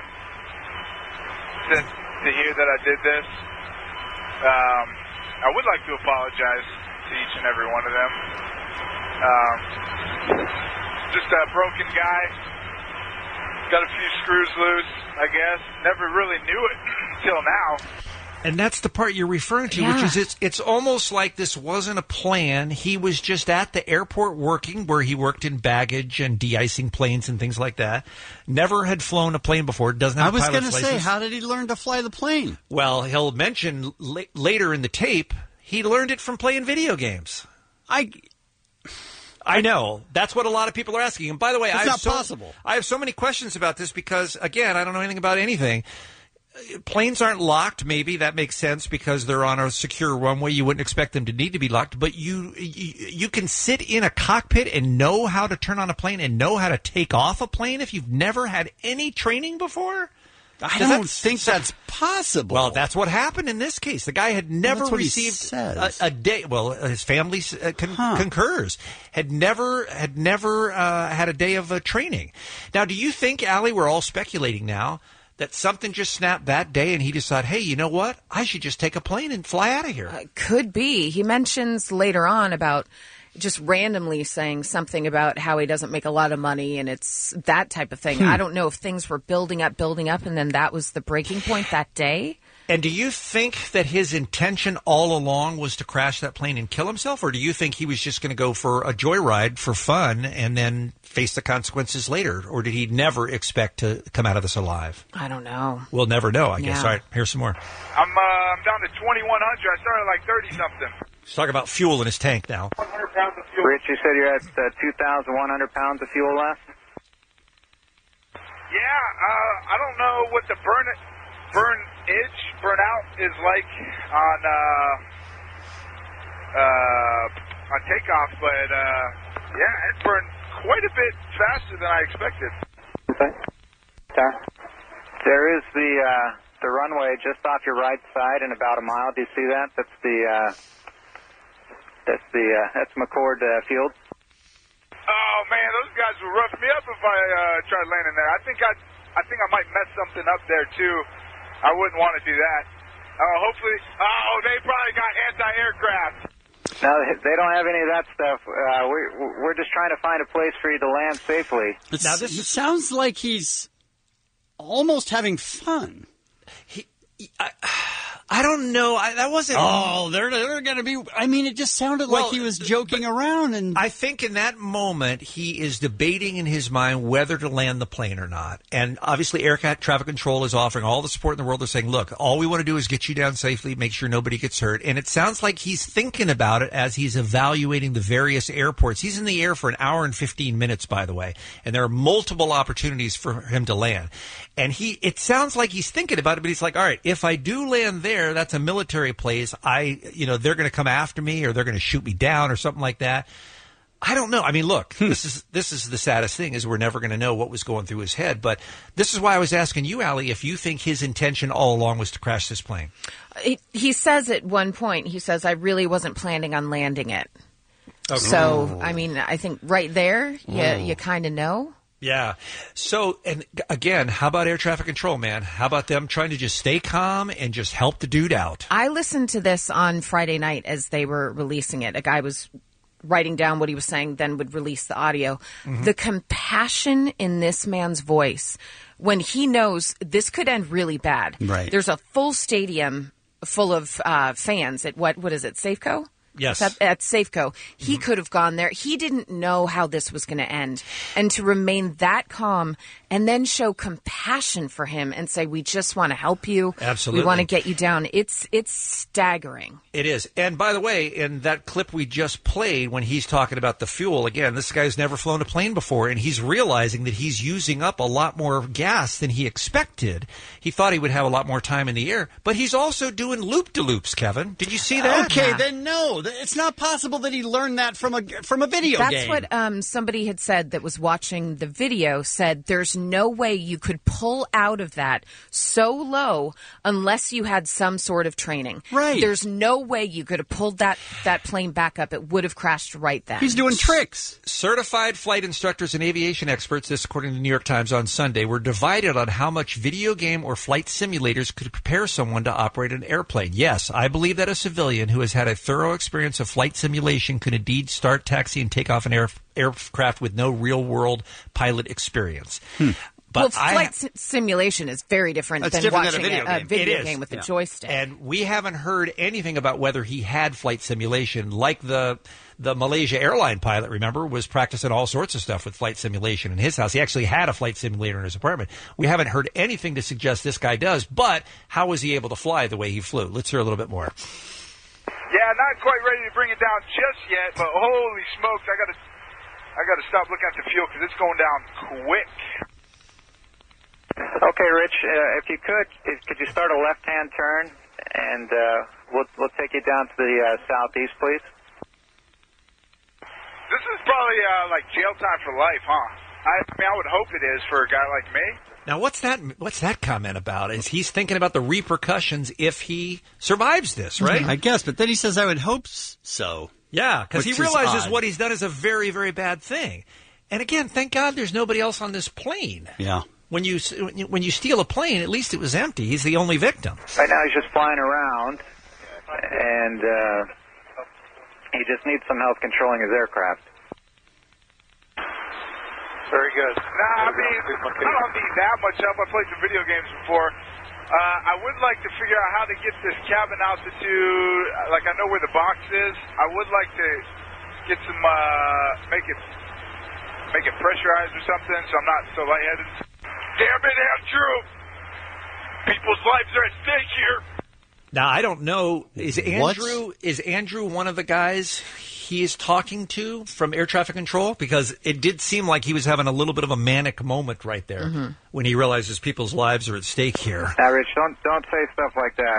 to, to hear that I did this. Um, I would like to apologize to each and every one of them. Um, just a broken guy. Got a few screws loose, I guess. Never really knew it until now. And that's the part you're referring to, Yeah. which is it's it's almost like this wasn't a plan. He was just at the airport working, where he worked in baggage and de-icing planes and things like that. Never had flown a plane before. Doesn't have I was a going pilot's to say, license. how did he learn to fly the plane? Well, he'll mention la- later in the tape he learned it from playing video games. I. I know. That's what a lot of people are asking. And by the way, It's I have not so, possible. I have so many questions about this because, again, I don't know anything about anything. Uh, Planes aren't locked. Maybe that makes sense because they're on a secure runway. You wouldn't expect them to need to be locked. But you, you you can sit in a cockpit and know how to turn on a plane and know how to take off a plane if you've never had any training before? I Does don't that- think that's possible. Well, that's what happened in this case. The guy had never that's what he received a, says. a day. Well, his family uh, con- concurs. Had never had never uh, had a day of uh, training. Now, do you think, Allie, we're all speculating now that something just snapped that day and he decided, hey, you know what? I should just take a plane and fly out of here. Uh, could be. He mentions later on about just randomly saying something about how he doesn't make a lot of money and it's that type of thing. Hmm. I don't know if things were building up, building up, and then that was the breaking point that day. And do you think that his intention all along was to crash that plane and kill himself, or do you think he was just going to go for a joyride for fun and then face the consequences later, or did he never expect to come out of this alive? I don't know. We'll never know, I guess. Yeah. All right, here's some more. I'm uh, I'm down to twenty-one hundred. I started like thirty-something. Let's talk about fuel in his tank now. one hundred pounds of fuel. Rich, you said you're at uh, two thousand one hundred pounds of fuel left? Yeah, uh, I don't know what the burn burn itch, burn out is like on uh, uh, on takeoff, but uh, yeah, it burned quite a bit faster than I expected. Okay. Okay. There is the uh, the runway just off your right side in about a mile. Do you see that? That's the uh, that's the uh, that's McCord uh, Field. Oh man, those guys would rough me up if I uh, tried landing there. I think I, I think I might mess something up there too. I wouldn't want to do that. Uh, hopefully, oh, they probably got anti-aircraft. No, they don't have any of that stuff. Uh, we we're just trying to find a place for you to land safely. It's, now this it sounds like he's almost having fun. He, I, I don't know. I, that wasn't. Oh, they're they're going to be. I mean, it just sounded Well, like he was joking around. And I think in that moment he is debating in his mind whether to land the plane or not. And obviously, Air Traffic Control is offering all the support in the world. They're saying, "Look, all we want to do is get you down safely, make sure nobody gets hurt." And it sounds like he's thinking about it as he's evaluating the various airports. He's in the air for an hour and fifteen minutes, by the way, and there are multiple opportunities for him to land. And he, it sounds like he's thinking about it, but he's like, "All right, if I do land there, that's a military place. I, you know, they're going to come after me, or they're going to shoot me down, or something like that." I don't know. I mean, look, this is this is the saddest thing is we're never going to know what was going through his head. But this is why I was asking you, Allie, if you think his intention all along was to crash this plane. He, he says at one point, he says, "I really wasn't planning on landing it." Okay. So, I mean, I think right there, you, Oh. you kind of know. Yeah. So, and again, how about air traffic control, man? How about them trying to just stay calm and just help the dude out? I listened to this on Friday night as they were releasing it. A guy was writing down what he was saying, then would release the audio. Mhm. The compassion in this man's voice when he knows this could end really bad. Right. There's a full stadium full of uh, fans at what what is it, Safeco? Yes. At, at Safeco. He mm-hmm. could have gone there. He didn't know how this was going to end. And to remain that calm and then show compassion for him and say, we just want to help you. Absolutely. We want to get you down. It's it's staggering. It is. And by the way, in that clip we just played when he's talking about the fuel, again, this guy's never flown a plane before, and he's realizing that he's using up a lot more gas than he expected. He thought he would have a lot more time in the air, but he's also doing loop-de-loops, Kevin. Did you see that? Okay, Yeah. then no. It's not possible that he learned that from a from a video That's game. what um, somebody had said that was watching the video, said there's no way you could pull out of that so low unless you had some sort of training. Right. There's no way you could have pulled that, that plane back up. It would have crashed right then. He's doing tricks. Certified flight instructors and aviation experts, this according to the New York Times on Sunday, were divided on how much video game or flight simulators could prepare someone to operate an airplane. Yes, I believe that a civilian who has had a thorough experience of flight simulation could indeed start, taxi, and take off an air, aircraft with no real-world pilot experience. Hmm. But well, flight I, simulation is very different than different watching than a video, a, a video it game is. with yeah. a joystick. And we haven't heard anything about whether he had flight simulation, like the the Malaysia airline pilot, remember, was practicing all sorts of stuff with flight simulation in his house. He actually had a flight simulator in his apartment. We haven't heard anything to suggest this guy does, but how was he able to fly the way he flew? Let's hear a little bit more. Yeah, not quite ready to bring it down just yet, but holy smokes, I gotta, I gotta stop looking at the fuel because it's going down quick. Okay, Rich, uh, if you could, if, could you start a left-hand turn, and uh, we'll we'll take you down to the uh, southeast, please. This is probably uh, like jail time for life, huh? I, I mean, I would hope it is for a guy like me. Now, what's that? What's that comment about? Is he's thinking about the repercussions if he survives this, right? I guess, but then he says, "I would hope so." Yeah, because he Which is realizes odd. what he's done is a very, very bad thing. And again, thank God there's nobody else on this plane. Yeah. When you when you steal a plane, at least it was empty. He's the only victim. Right now, he's just flying around, and uh, he just needs some help controlling his aircraft. Very good. Nah, I mean, I don't need that much help. I played some video games before. Uh, I would like to figure out how to get this cabin altitude. Like, I know where the box is. I would like to get some, uh, make it, make it pressurized or something so I'm not so lightheaded. Damn it, Andrew! People's lives are at stake here. Now, I don't know. Is What? Andrew is Andrew one of the guys he is talking to from air traffic control? Because it did seem like he was having a little bit of a manic moment right there Mm-hmm. when he realizes people's lives are at stake here. Now, Rich, don't don't say stuff like that.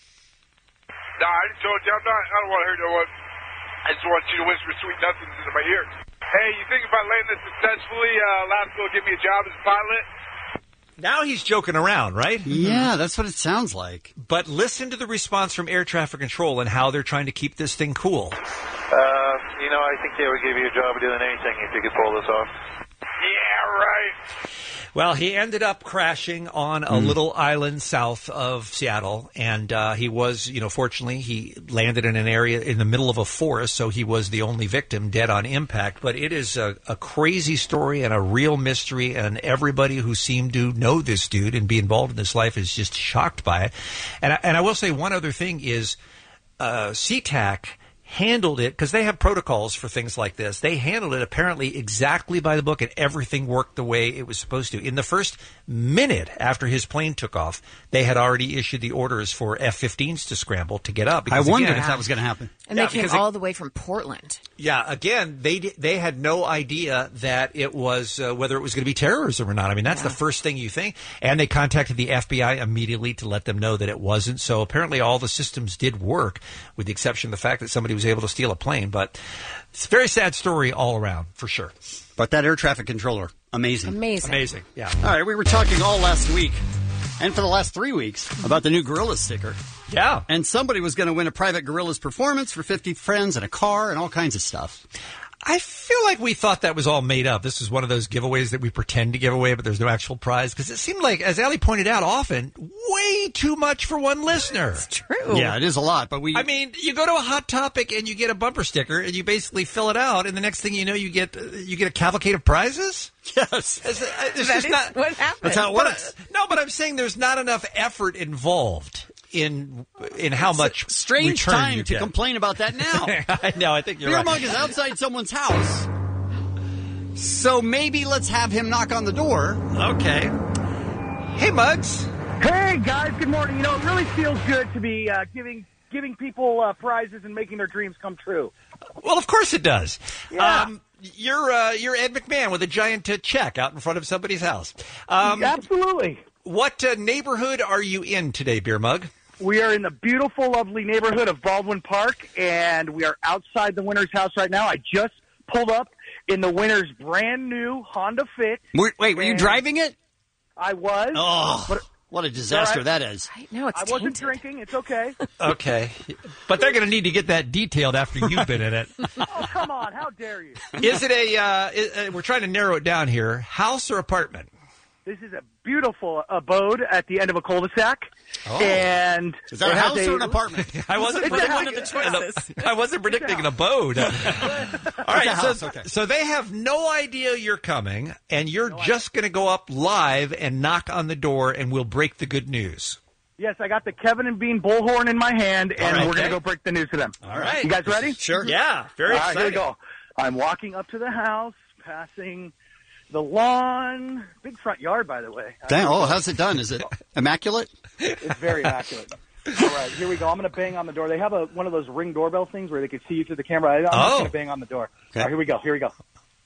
Nah, I just told you I'm not. I don't want to hear no one. I just want you to whisper sweet nothings into my ear. Hey, you think if I land this successfully, uh, Lasco will give me a job as a pilot? Now he's joking around, right? Yeah, that's what it sounds like. But listen to the response from air traffic control and how they're trying to keep this thing cool. Uh, you know, I think they would give you a job of doing anything if you could pull this off. Yeah, right. Well, he ended up crashing on a Mm. little island south of Seattle, and uh, he was, you know, fortunately, he landed in an area in the middle of a forest, so he was the only victim, dead on impact. But it is a, a crazy story and a real mystery, and everybody who seemed to know this dude and be involved in this life is just shocked by it. And I, and I will say one other thing is uh, SeaTac handled it, because they have protocols for things like this. They handled it apparently exactly by the book, and everything worked the way it was supposed to. In the first minute after his plane took off, they had already issued the orders for F fifteens to scramble to get up. I because, wondered again, if that was going to happen. And Yeah, they came because it- all the way from Portland. Yeah, again, they di- they had no idea that it was uh, whether it was going to be terrorism or not. I mean, that's the first thing you think. And they contacted the F B I immediately to let them know that it wasn't. So apparently, all the systems did work, with the exception of the fact that somebody was able to steal a plane. But it's a very sad story all around, for sure. But that air traffic controller, amazing. Amazing. Amazing. Yeah. All right, we were talking all last week and for the last three weeks about the new Gorilla sticker. Yeah. And somebody was going to win a private Gorillas performance for fifty friends and a car and all kinds of stuff. I feel like we thought that was all made up. This is one of those giveaways that we pretend to give away, but there's no actual prize. Because it seemed like, as Allie pointed out often, way too much for one listener. It's true. Yeah, it is a lot, but we... I mean, you go to a Hot Topic and you get a bumper sticker, and you basically fill it out, and the next thing you know, you get uh, you get a cavalcade of prizes? Yes. It's, uh, it's That just is not, what happened. That's how it but, works. uh, no, but I'm saying there's not enough effort involved. in in how much Strange return time you to get. complain about that now. I know. I think you're Beer right. Mug is outside someone's house, so maybe let's have him knock on the door. Okay. Hey, Muggs. Hey, guys. Good morning. You know, it really feels good to be uh, giving giving people uh, prizes and making their dreams come true. Well, of course it does. Yeah. Um, you're uh, you're Ed McMahon with a giant uh, check out in front of somebody's house. Um, Absolutely. What uh, neighborhood are you in today, Beer Mug? We are in the beautiful, lovely neighborhood of Baldwin Park, and we are outside the winner's house right now. I just pulled up in the winner's brand new Honda Fit. Wait, wait were you and driving it? I was. Oh, but, what a disaster All that is. I know, it's I wasn't tainted. drinking. It's okay. Okay. But they're going to need to get that detailed after you've been in it. Oh, come on. How dare you? Is it a, uh, is, uh, we're trying to narrow it down here, house or apartment? This is a beautiful abode at the end of a cul-de-sac. Oh. And Is that it a has house or an apartment? I wasn't It's a predicting house. One of the choices. I wasn't predicting an abode. All right, It's a so, house, okay. so they have no idea you're coming, and you're just going to go up live and knock on the door, and we'll break the good news. Yes, I got the Kevin and Bean bullhorn in my hand, and All right, we're going okay. to go break the news to them. All right. You guys ready? Sure. Yeah, very All right, exciting. here we go. I'm walking up to the house, passing the lawn. Big front yard, by the way. Damn, oh, how's it done? Is it immaculate? It's very immaculate. All right, here we go. I'm going to bang on the door. They have a one of those Ring doorbell things where they can see you through the camera. I'm just Oh. going to bang on the door. Okay. All right, here we go. Here we go.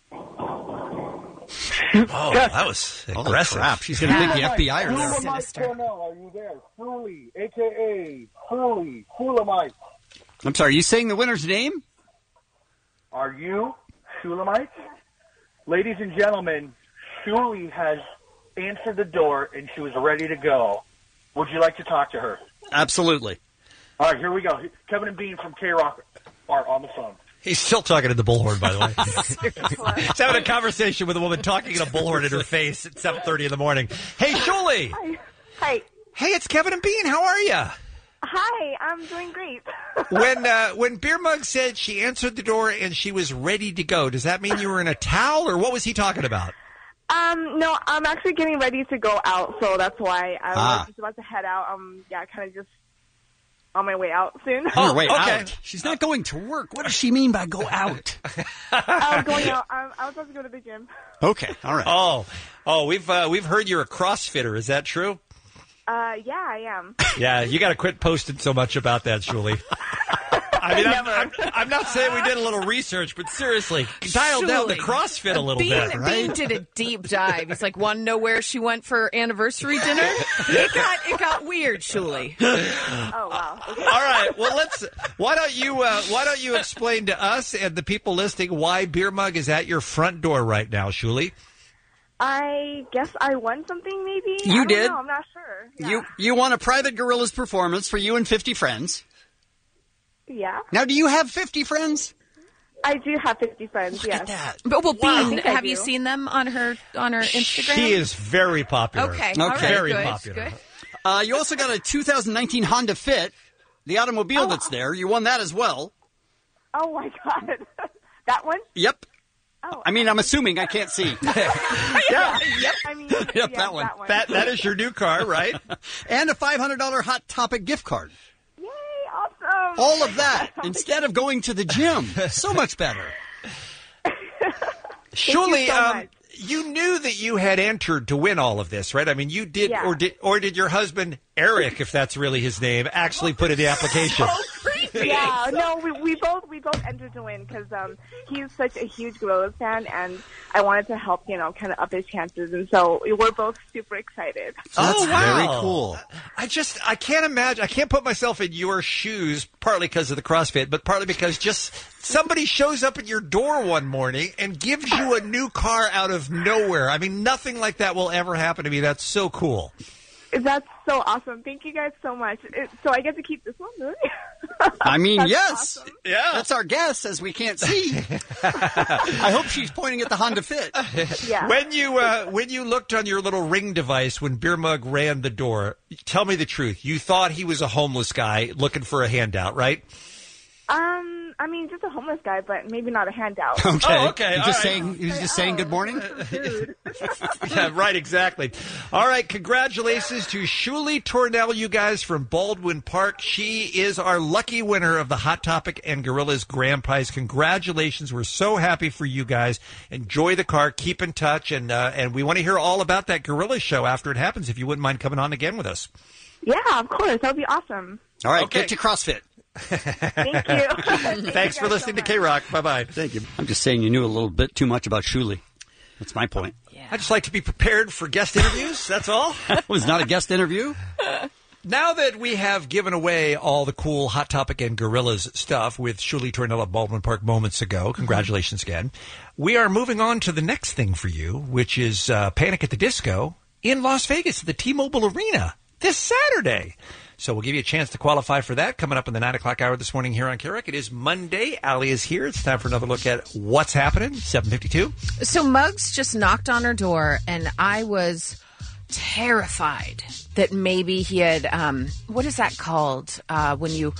Oh, that was Holy aggressive. crap, she's going to think the F B I are there. Sinister. Cornell, are you there? Truly, a k a. Truly, Shulamite. I'm sorry, are you saying the winner's name? Are you Shulamite? Ladies and gentlemen, Shuli has answered the door, and she was ready to go. Would you like to talk to her? Absolutely. All right, here we go. Kevin and Bean from K-Rock are on the phone. He's still talking to the bullhorn, by the way. He's having a conversation with a woman talking in a bullhorn in her face at seven thirty in the morning. Hey, Shuli. Hi. Hi. Hey, it's Kevin and Bean. How are you? Hi, I'm doing great. When uh, when Beer Mug said she answered the door and she was ready to go, does that mean you were in a towel, or what was he talking about? Um, no, I'm actually getting ready to go out, so that's why I was Ah. just about to head out. Um, yeah, kind of just on my way out soon. On her way okay. out. She's not going to work. What does she mean by go out? I was going out. I, I was about to go to the gym. Okay, all right. Oh, oh, we've uh, we've heard you're a CrossFitter. Is that true? Uh, yeah, I am. Yeah, you got to quit posting so much about that, Shuli. I mean, I'm, I'm, I'm not saying we did a little research, but seriously, dial down the Surely. CrossFit a little Bean, bit, right? Bean did a deep dive. He's like, want to know where she went for anniversary dinner? It got it got weird, Shuli. Oh, wow. Okay. All right. Well, let's. Why don't you? Uh, why don't you explain to us and the people listening why Beer Mug is at your front door right now, Shuli? I guess I won something, maybe? You I don't did. know. I'm not sure. Yeah. You you won a private Gorillas performance for you and fifty friends. Yeah. Now, do you have fifty friends? I do have fifty friends, yes. But well, Wow. I Bean, think I have you do. seen them on her on her Instagram? She is very popular. Okay, Okay. all right, Very good, popular. good. Uh, you also got a two thousand nineteen Honda Fit, the automobile that's there. You won that as well. Oh, my God. That one? Yep. Oh. I mean, I'm assuming I can't see. Yeah. Yep. I mean, Yep, yeah, that one. That that is your new car, right? And a five hundred dollars Hot Topic gift card. Yay, awesome. All of that instead of going to the gym. So much better. Surely, you so um, much. you knew that you had entered to win all of this, right? I mean, you did, Yeah. or did, or did your husband Eric, if that's really his name, actually put in the application? Yeah, no, we, we both we both entered to win because um, he's such a huge Gorillas fan, and I wanted to help, you know, kind of up his chances, and so we're both super excited. That's Oh, wow. very cool. I just, I can't imagine, I can't put myself in your shoes, partly because of the CrossFit, but partly because just somebody shows up at your door one morning and gives you a new car out of nowhere. I mean, nothing like that will ever happen to me. That's so cool. That's so awesome. Thank you guys so much. It, so I get to keep this one, really? I mean, That's yes. awesome. Yeah. That's our guess, as we can't see. I hope she's pointing at the Honda Fit. Yeah. When you uh, when you looked on your little Ring device when Beer Mug ran the door, tell me the truth. You thought he was a homeless guy looking for a handout, right? Um, I mean, just a homeless guy, but maybe not a handout. Okay. Oh, okay. He's All just right. saying. He was just saying good morning. Yeah, right, exactly. All right, congratulations to Shuli Tornell, you guys, from Baldwin Park. She is our lucky winner of the Hot Topic and Gorillas Grand Prize. Congratulations. We're so happy for you guys. Enjoy the car. Keep in touch. And uh, and we want to hear all about that Gorillas show after it happens, if you wouldn't mind coming on again with us. Yeah, of course. That would be awesome. All right, Okay. get to CrossFit. Thank you. Thanks for listening to K-Rock. Bye-bye. Thank you. I'm just saying you knew a little bit too much about Shuli. That's my point. I just like to be prepared for guest interviews. That's all. It was not a guest interview. Now that we have given away all the cool Hot Topic and Gorillas stuff with Shuli Tornell of Baldwin Park moments ago, congratulations again, we are moving on to the next thing for you, which is uh, Panic at the Disco in Las Vegas at the T-Mobile Arena this Saturday. So we'll give you a chance to qualify for that coming up in the nine o'clock hour this morning here on K-Rock. It is Monday. Allie is here. It's time for another look at what's happening. seven fifty-two. So Muggs just knocked on her door, and I was terrified that maybe he had, um, what is that called? Uh, when you...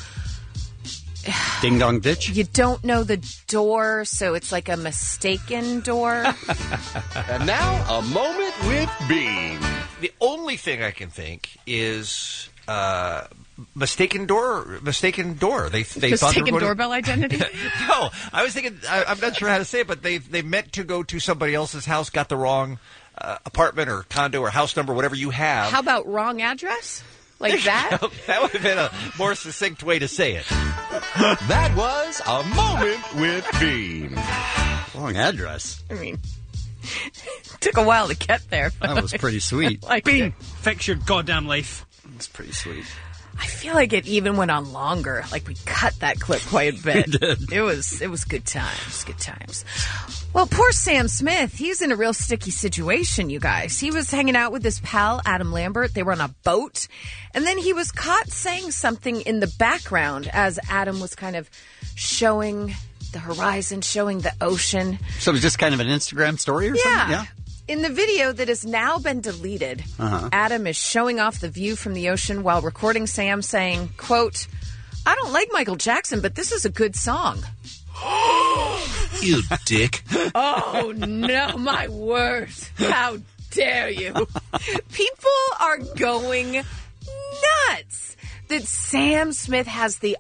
Ding dong ditch. You don't know the door, so it's like a mistaken door. And now, a moment with Bean. The only thing I can think is uh, mistaken door. Mistaken door. They they thought they were Mistaken going to- doorbell identity? No, I was thinking. I, I'm not sure how to say it, but they they meant to go to somebody else's house, got the wrong uh, apartment or condo or house number, whatever you have. How about wrong address? Like that? That would have been a more succinct way to say it. That was a moment with Bean. Wrong address. I mean, it took a while to get there. That was pretty sweet. Like, Bean, fix your goddamn life. It's pretty sweet. I feel like it even went on longer. Like we cut that clip quite a bit. We did. It was it was good times, good times. Well, poor Sam Smith. He's in a real sticky situation, you guys. He was hanging out with his pal Adam Lambert. They were on a boat, and then he was caught saying something in the background as Adam was kind of showing the horizon, showing the ocean. So it was just kind of an Instagram story or Yeah. something? Yeah. In the video that has now been deleted, Uh-huh. Adam is showing off the view from the ocean while recording Sam saying, quote, "I don't like Michael Jackson, but this is a good song." You dick. Oh, no, my word. How dare you? People are going nuts that Sam Smith has the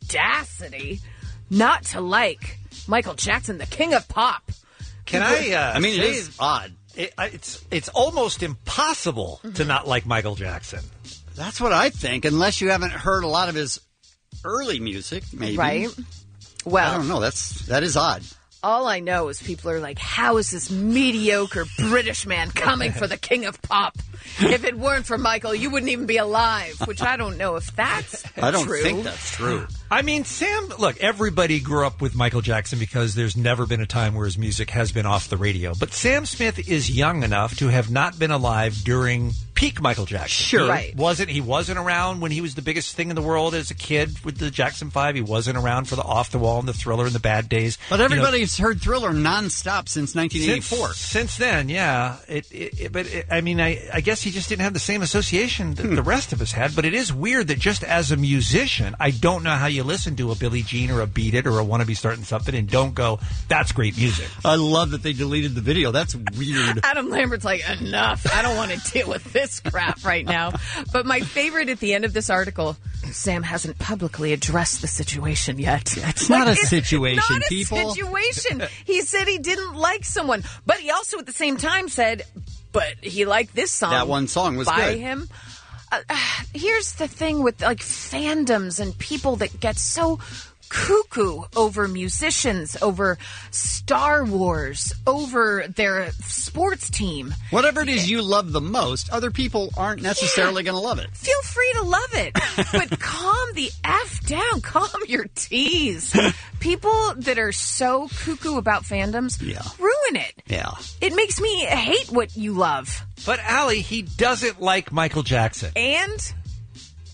audacity not to like Michael Jackson, the king of pop. Can I? Uh, I mean, it say is odd. It, I- it's it's almost impossible to not like Michael Jackson. That's what I think, unless you haven't heard a lot of his early music, maybe. Right? Well, I don't know. That's that is odd. all I know is people are like, how is this mediocre British man coming for the king of pop? If it weren't for Michael, you wouldn't even be alive, which I don't know if that's I don't true. think that's true. I mean, Sam, look, everybody grew up with Michael Jackson because there's never been a time where his music has been off the radio. But Sam Smith is young enough to have not been alive during peak Michael Jackson. Sure. He Right. wasn't, he wasn't around when he was the biggest thing in the world as a kid with the Jackson Five. He wasn't around for the Off the Wall and the Thriller and the Bad Days. But You know, everybody's heard Thriller nonstop since nineteen eighty-four. Since, since then, yeah. It, it, it, but it, I mean, I, I guess he just didn't have the same association that the rest of us had. But it is weird that just as a musician, I don't know how you listen to a Billie Jean or a Beat It or a Wanna Be Starting Something and don't go, that's great music. I love that they deleted the video. That's weird. Adam Lambert's like, enough. I don't want to deal with this crap right now. But my favorite at the end of this article, Sam hasn't publicly addressed the situation yet. It's not a it's situation, not a people. situation. He said he didn't like someone, but he also at the same time said, but he liked this song. That one song was by good. him. Uh, uh, here's the thing with like fandoms and people that get so cuckoo over musicians, over Star Wars, over their sports team. Whatever it is you love the most, other people aren't necessarily going to love it. Feel free to love it, but calm the F down. Calm your T's. People that are so cuckoo about fandoms Yeah. ruin it. Yeah. It makes me hate what you love. But Allie, he doesn't like Michael Jackson. And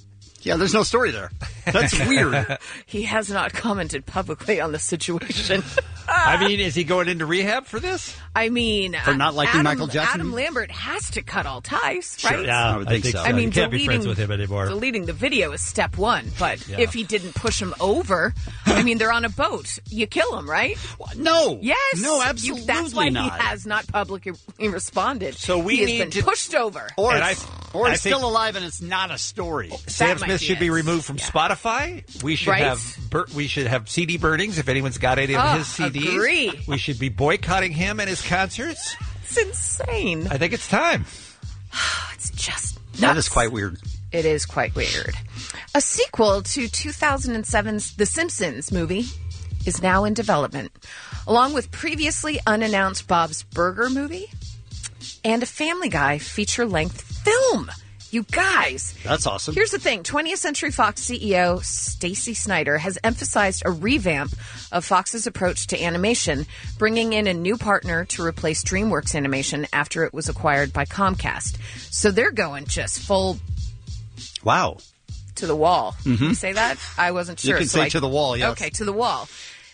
Yeah, there's no story there. That's weird. He has not commented publicly on the situation. I mean, is he going into rehab for this? I mean, For not liking Adam, Michael Jackson? Adam Lambert has to cut all ties, Sure, right? yeah, I would think so. I mean, you can't be deleting, friends with him anymore. deleting the video is step one, but Yeah. if he didn't push him over, I mean, they're on a boat. You kill him, right? No. Yes. No, You- absolutely that's why not. he has not publicly responded. So we he has need been to- pushed over. Or, And it's, I- or I he's think- still alive and it's not a story. Sam might Smith be should be it. removed from Spotify. We should Right? have bur- we should have C D burnings if anyone's got any of Oh, his C Ds. agree. We should be boycotting him and his concerts. It's insane. I think it's time. It's just nuts. That is quite weird. It is quite weird. A sequel to two thousand seven's The Simpsons movie is now in development, along with previously unannounced Bob's Burger movie and a Family Guy feature-length film. You guys. That's awesome. Here's the thing. twentieth Century Fox C E O Stacy Snyder has emphasized a revamp of Fox's approach to animation, bringing in a new partner to replace DreamWorks Animation after it was acquired by Comcast. So they're going just full Wow. to the wall. Mhm. Can you say that? I wasn't You sure. can so say I- to the wall, yes. Okay, to the wall.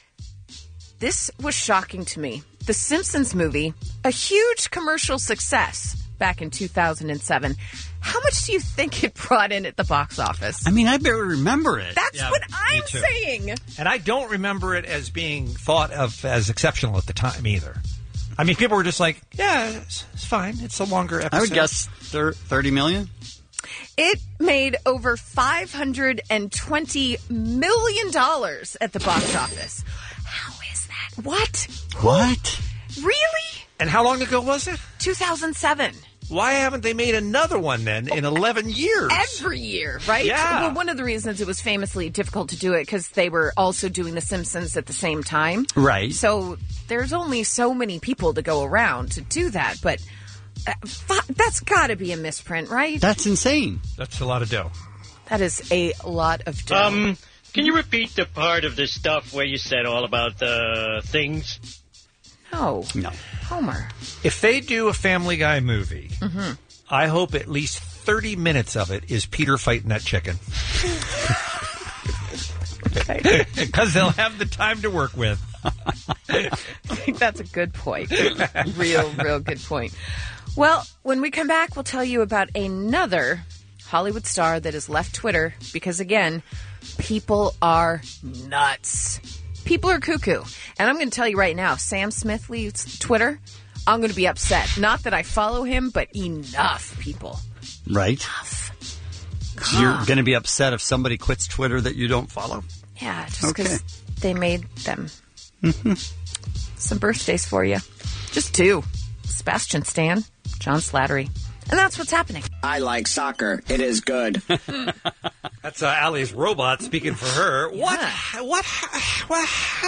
This was shocking to me. The Simpsons movie, a huge commercial success back in two thousand seven. How much do you think it brought in at the box office? I mean, I barely remember it. That's Yeah, what me I'm too. saying. And I don't remember it as being thought of as exceptional at the time either. I mean, people were just like, yeah, it's, it's fine. It's a longer episode. I would guess thir- thirty million. It made over five hundred twenty million dollars at the box office. How is that? What? What? Really? And how long ago was it? two thousand seven. Why haven't they made another one then in eleven years? Every year, right? Yeah. Well, one of the reasons it was famously difficult to do it because they were also doing The Simpsons at the same time. Right. So there's only so many people to go around to do that. But uh, fu- that's got to be a misprint, right? That's insane. That's a lot of dough. That is a lot of dough. Um, can you repeat the part of the stuff where you said all about the things? No. No. Homer. If they do a Family Guy movie, Mhm. I hope at least thirty minutes of it is Peter fighting that chicken. Because they'll have the time to work with. I think that's a good point. real, real good point. Well, when we come back, we'll tell you about another Hollywood star that has left Twitter because, again, people are nuts. People are cuckoo. And I'm going to tell you right now, Sam Smith leaves Twitter. I'm going to be upset. Not that I follow him, but enough, people. Right. So you're going to be upset if somebody quits Twitter that you don't follow? Yeah, just because Okay. they made them. Some birthdays for you. Just two. Sebastian Stan, John Slattery. And that's what's happening. I like soccer. It is good. That's uh, Allie's robot speaking for her. What? What? What?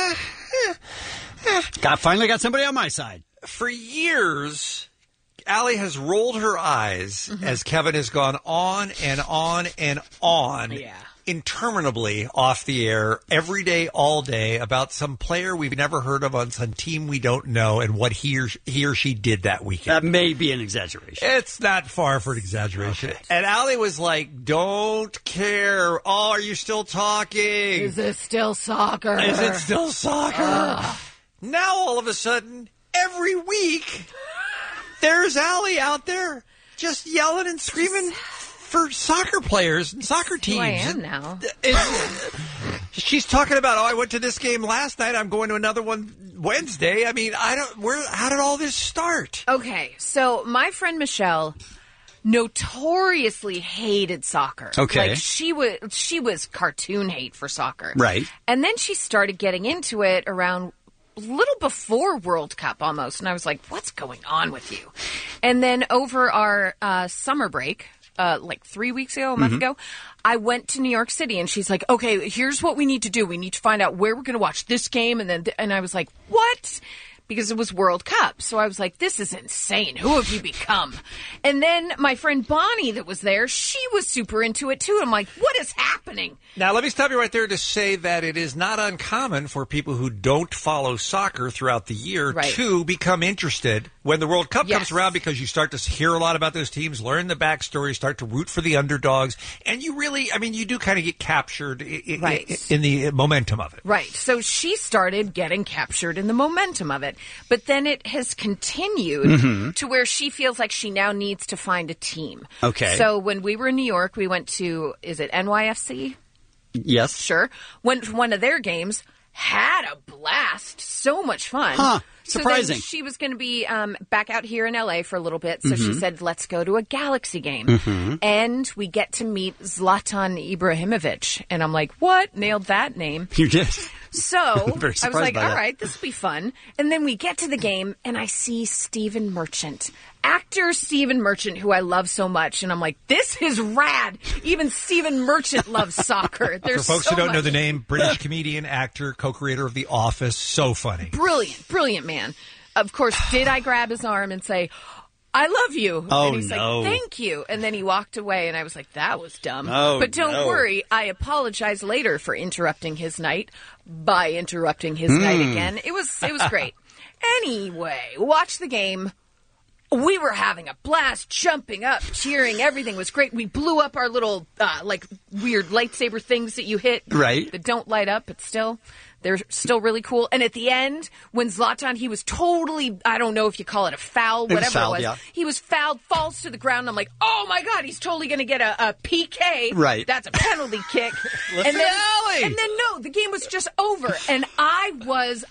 Got finally got somebody on my side. For years, Allie has rolled her eyes Mm-hmm. as Kevin has gone on and on and on. Yeah. Interminably off the air every day, all day about some player we've never heard of on some team we don't know and what he or, he or she did that weekend. That may be an exaggeration. It's not far for an exaggeration. Okay. And Allie was like, don't care. Oh, are you still talking? Is it still soccer? Is it still soccer? Ugh. Now, all of a sudden, every week, there's Allie out there just yelling and screaming for soccer players and soccer teams. Who I am And now. it's- she's talking about, oh, I went to this game last night. I'm going to another one Wednesday. I mean, I don't. Where? How did all this start? Okay, so my friend Michelle notoriously hated soccer. Okay. Like she was she was cartoon hate for soccer. Right. And then she started getting into it around a little before World Cup almost. And I was like, what's going on with you? And then over our uh, summer break, uh, like three weeks ago, a month Mhm. ago, I went to New York City and she's like, okay, here's what we need to do. We need to find out where we're going to watch this game. And then, th- and I was like, what? Because it was World Cup. So I was like, this is insane. Who have you become? And then my friend Bonnie that was there, she was super into it too. I'm like, what is happening? Now, let me stop you right there to say that it is not uncommon for people who don't follow soccer throughout the year Right. to become interested when the World Cup Yes. comes around, because you start to hear a lot about those teams, learn the backstory, start to root for the underdogs, and you really, I mean, you do kind of get captured i- i- Right. i- in the momentum of it. Right. So she started getting captured in the momentum of it. But then it has continued Mhm. to where she feels like she now needs to find a team. Okay. So when we were in New York, we went to, is it N Y F C? Yes. Sure. Went to one of their games, had a blast. So much fun. Huh. So Surprising. then she was going to be um, back out here in L A for a little bit. So she Mhm. said, let's go to a Galaxy game. Mhm. And we get to meet Zlatan Ibrahimovic. And I'm like, what? Nailed that name. You did. So Very I was surprised like, by all that. right, this will be fun. And then we get to the game, and I see Stephen Merchant, actor Stephen Merchant, who I love so much. And I'm like, this is rad. Even Stephen Merchant loves soccer. For There's folks so who don't know much- the name, British comedian, actor, co-creator of The Office. So funny. Brilliant, brilliant man. Of course, did I grab his arm and say, I love you. Oh, and he's no. like, thank you. And then he walked away, and I was like, that was dumb. Oh, but don't no. worry, I apologize later for interrupting his night by interrupting his night Mm. again. It was it was great. Anyway, watch the game. We were having a blast, jumping up, cheering. Everything was great. We blew up our little, uh, like, weird lightsaber things that you hit. Right. That don't light up, but still, they're still really cool. And at the end, when Zlatan, he was totally, I don't know if you call it a foul, It was whatever fouled, it was. yeah. He was fouled, falls to the ground. I'm like, oh my God, he's totally going to get a, a P K. Right. That's a penalty kick. The and then, finale! and then, no, the game was just over. And I was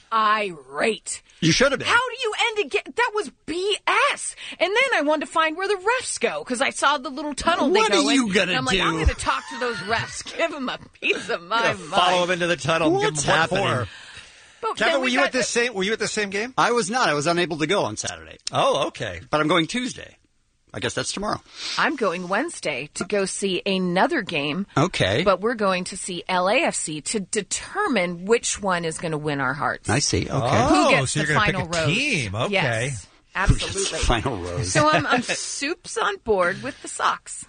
irate. You should have been. How do you end again? That was B S. And then I wanted to find where the refs go because I saw the little tunnel What they go are you in. gonna and I'm like, do? I'm going to talk to those refs. Give them a piece of my mind. Follow him into the tunnel. and give What's him what happening? for. But then Kevin, we were you got at this same? Were you at the same game? I was not. I was unable to go on Saturday. Oh, okay. But I'm going Tuesday. I guess that's tomorrow. I'm going Wednesday to go see another game. Okay. But we're going to see L A F C to determine which one is going to win our hearts. I see. Okay. Who Oh, gets so the you're gonna final pick a rose? team. Okay. Yes, Who gets the absolutely. final rose? So I'm, I'm soups on board with the Sox.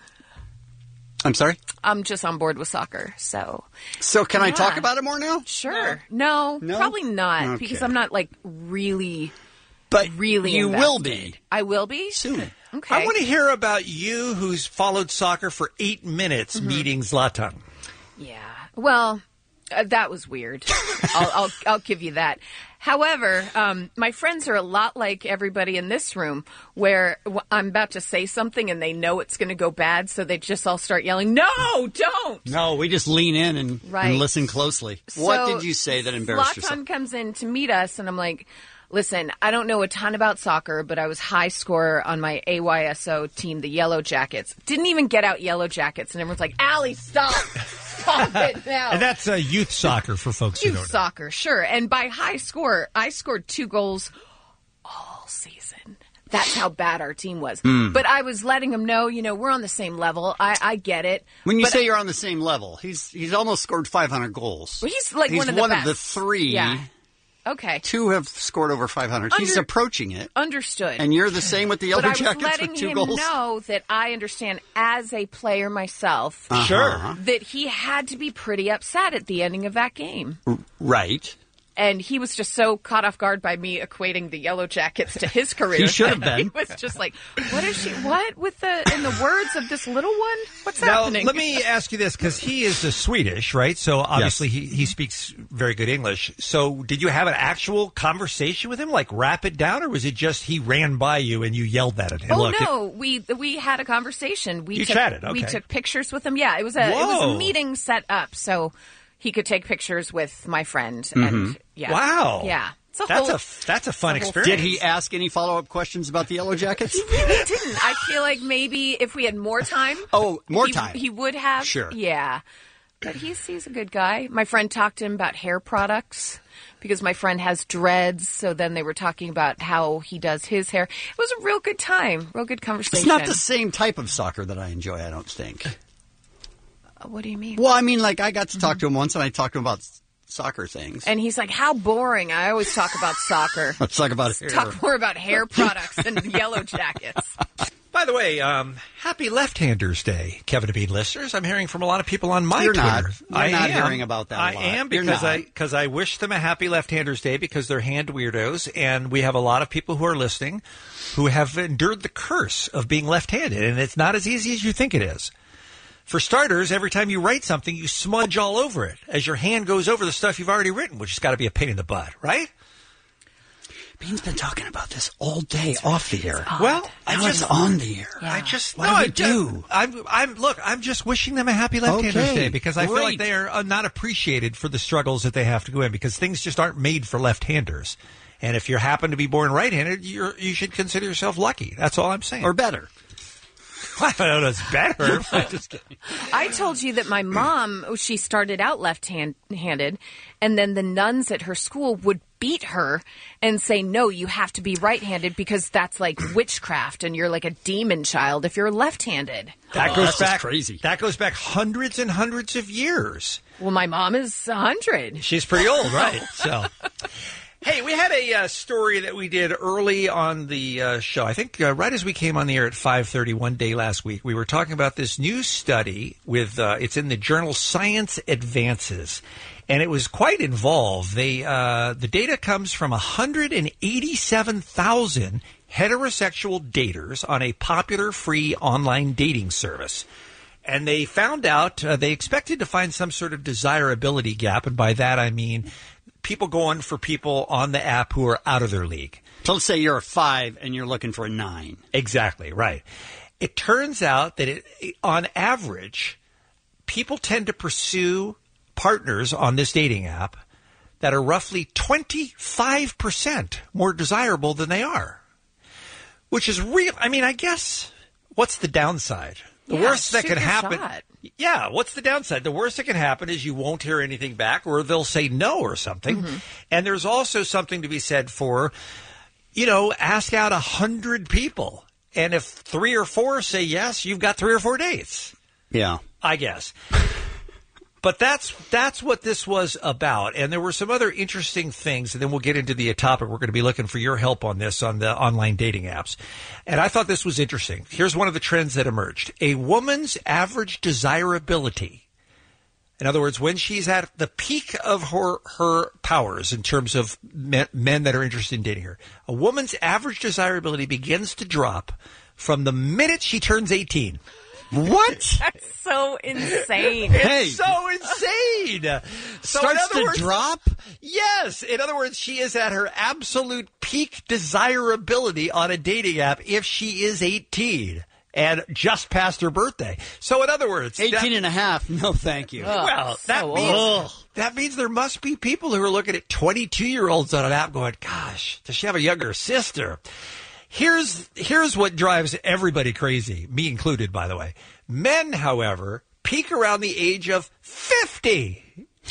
I'm sorry? I'm just on board with soccer. So, So can I Yeah. talk about it more now? sure. No, No? probably not Okay. because I'm not like really, But really you will invested. be I will be soon. Okay. I want to hear about you, who's followed soccer for eight minutes, Mm-hmm. meeting Zlatan. Yeah. Well, uh, that was weird. I'll, I'll I'll give you that. However, um, my friends are a lot like everybody in this room, where w- I'm about to say something and they know it's going to go bad, so they just all start yelling, "No, don't!" No, we just lean in and, Right. and listen closely. what So, did you say that embarrassed yourself? Zlatan comes in to meet us, and I'm like, listen, I don't know a ton about soccer, but I was high scorer on my A Y S O team, the Yellow Jackets. Didn't even get out Yellow Jackets, and everyone's like, Allie, stop. Stop it now. And that's uh, youth soccer for folks who Youth don't know. soccer, sure. And by high score, I scored two goals all season. That's how bad our team was. Hmm. But I was letting them know, you know, we're on the same level. I, I get it. When you But say you're on the same level, he's he's almost scored five hundred goals. Well, he's like he's one of the one best. of the three. Yeah. Okay. Two have scored over five hundred. he's Under- approaching it. Understood. And you're the same with the Yellow but I was Jackets letting with two him goals. know that I understand as a player myself Uh-huh. Sure. that he had to be pretty upset at the ending of that game. Right. And he was just so caught off guard by me equating the Yellow Jackets to his career. He should have that been. He was just like, "What is she? What with the in the words of this little one? What's Now, happening?" let me ask you this, because he is the Swedish, right? So obviously he, he speaks very good English. So did you have an actual conversation with him, like wrap it down, or was it just he ran by you and you yelled that at him? Oh Look, it- no, we we had a conversation. We You took, chatted, We okay. took pictures with him. Yeah, it was a it was Whoa. a meeting set up so he could take pictures with my friend. Mhm. And yeah, Wow. yeah, it's a That's whole, a that's a fun it's a whole experience. Did he ask any follow up questions about the Yellow Jackets? He really didn't. I feel like maybe if we had more time. Oh, more he, time. He would have. Sure. Yeah. But he's he's a good guy. My friend talked to him about hair products because my friend has dreads. So then they were talking about how he does his hair. It was a real good time, real good conversation. It's not the same type of soccer that I enjoy, I don't think. What do you mean? Well, I mean, like, I got to talk to him once, and I talked to him about s- soccer things. And he's like, "How boring! I always talk about soccer. Let's talk about hair. Talk more about hair products and Yellow Jackets." By By the way, um, happy Left-Handers Day, Kevin and Bean listeners. I'm hearing from a lot of people on my You're Twitter. not. You're I not am. hearing about that a I lot. am You're because not. I because I wish them a happy Left-Handers Day because they're hand weirdos, and we have a lot of people who are listening who have endured the curse of being left-handed, and it's not as easy as you think it is. For starters, every time you write something, you smudge all over it as your hand goes over the stuff you've already written, which has got to be a pain in the butt, right? Bean's been talking about this all day off the air. Well, I now just it's on the air. I just What no, do we I just- do? I'm, I'm look. I'm just wishing them a happy Left-Handers Okay, Day because I feel like great. they are uh, not appreciated for the struggles that they have to go in because things just aren't made for left-handers. And if you happen to be born right-handed, you're, you should consider yourself lucky. That's all I'm saying. Or better. I don't know. It's better. I'm just kidding. I told you that my mom, she started out left-handed, and then the nuns at her school would beat her and say, no, you have to be right-handed because that's like witchcraft and you're like a demon child if you're left-handed. That Oh, goes that's just back crazy. That goes back hundreds and hundreds of years. Well, my mom is a hundred. She's pretty old, right? So, hey, we had a uh, story that we did early on the uh, show. I think uh, right as we came on the air at five thirty one day last week, we were talking about this new study with uh, it's in the journal Science Advances. And it was quite involved. They uh, the data comes from one hundred eighty-seven thousand heterosexual daters on a popular free online dating service. And they found out, uh, they expected to find some sort of desirability gap. And by that, I mean people going for people on the app who are out of their league. So let's say you're a five and you're looking for a nine. Exactly, right. It turns out that it, on average, people tend to pursue partners on this dating app that are roughly twenty-five percent more desirable than they are. Which is real. I mean, I guess, what's the downside? The Yeah, worst that shoot can your happen. shot. Yeah, what's the downside? The worst that can happen is you won't hear anything back or they'll say no or something. Mm-hmm. And there's also something to be said for, you know, ask out a hundred people. And if three or four say yes, you've got three or four dates. Yeah. I guess. But that's that's what this was about. And there were some other interesting things, and then we'll get into the topic. We're going to be looking for your help on this on the online dating apps. And I thought this was interesting. Here's one of the trends that emerged. A woman's average desirability. In other words, when she's at the peak of her, her powers in terms of men, men that are interested in dating her, a woman's average desirability begins to drop from the minute she turns eighteen. What? That's so insane. It's Hey. so insane. So in Starts other to words, drop? Yes. In other words, she is at her absolute peak desirability on a dating app if she is eighteen and just past her birthday. So in other words, eighteen that- and a half. No, thank you. well, that so means old. that means there must be people who are looking at twenty-two-year-olds on an app going, gosh, does she have a younger sister? Here's here's what drives everybody crazy, me included, by the way. Men, however, peak around the age of fifty.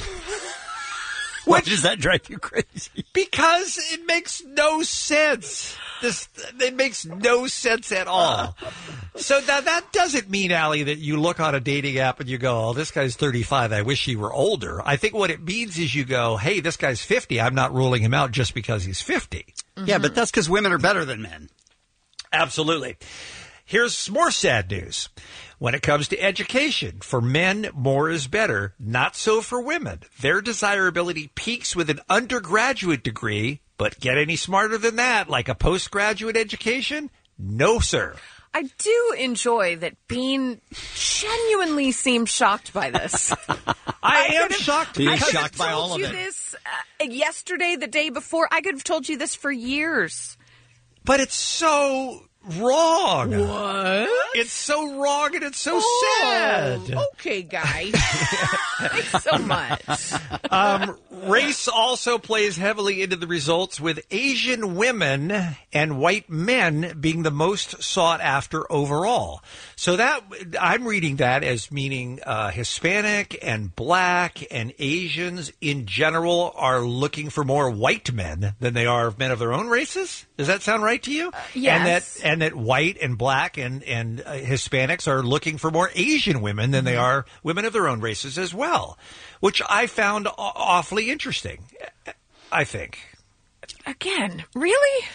Why does that drive you crazy? Because it makes no sense. This it makes no sense at all. So that that doesn't mean, Allie, that you look on a dating app and you go, "Oh, this guy's thirty-five. I wish he were older." I think what it means is you go, "Hey, this guy's fifty. I'm not ruling him out just because he's fifty." Yeah, but that's because women are better than men. Absolutely. Here's more sad news. When it comes to education, for men, more is better. Not so for women. Their desirability peaks with an undergraduate degree, but get any smarter than that, like a postgraduate education? No, sir. I do enjoy that Bean genuinely seems shocked by this. I, am could've- shocked. He is I could have shocked by told all of you it. this uh, yesterday, the day before. I could have told you this for years. But it's so wrong. What? It's so wrong and it's so Oh, sad. okay, guys. Thanks so much. Um, race also plays heavily into the results, with Asian women and white men being the most sought after overall. So that I'm reading that as meaning uh, Hispanic and black and Asians in general are looking for more white men than they are men of their own races. Does that sound right to you? yes. And that and that white and black and and uh, Hispanics are looking for more Asian women than they are women of their own races as well, which I found aw- awfully interesting. I think. Again, really?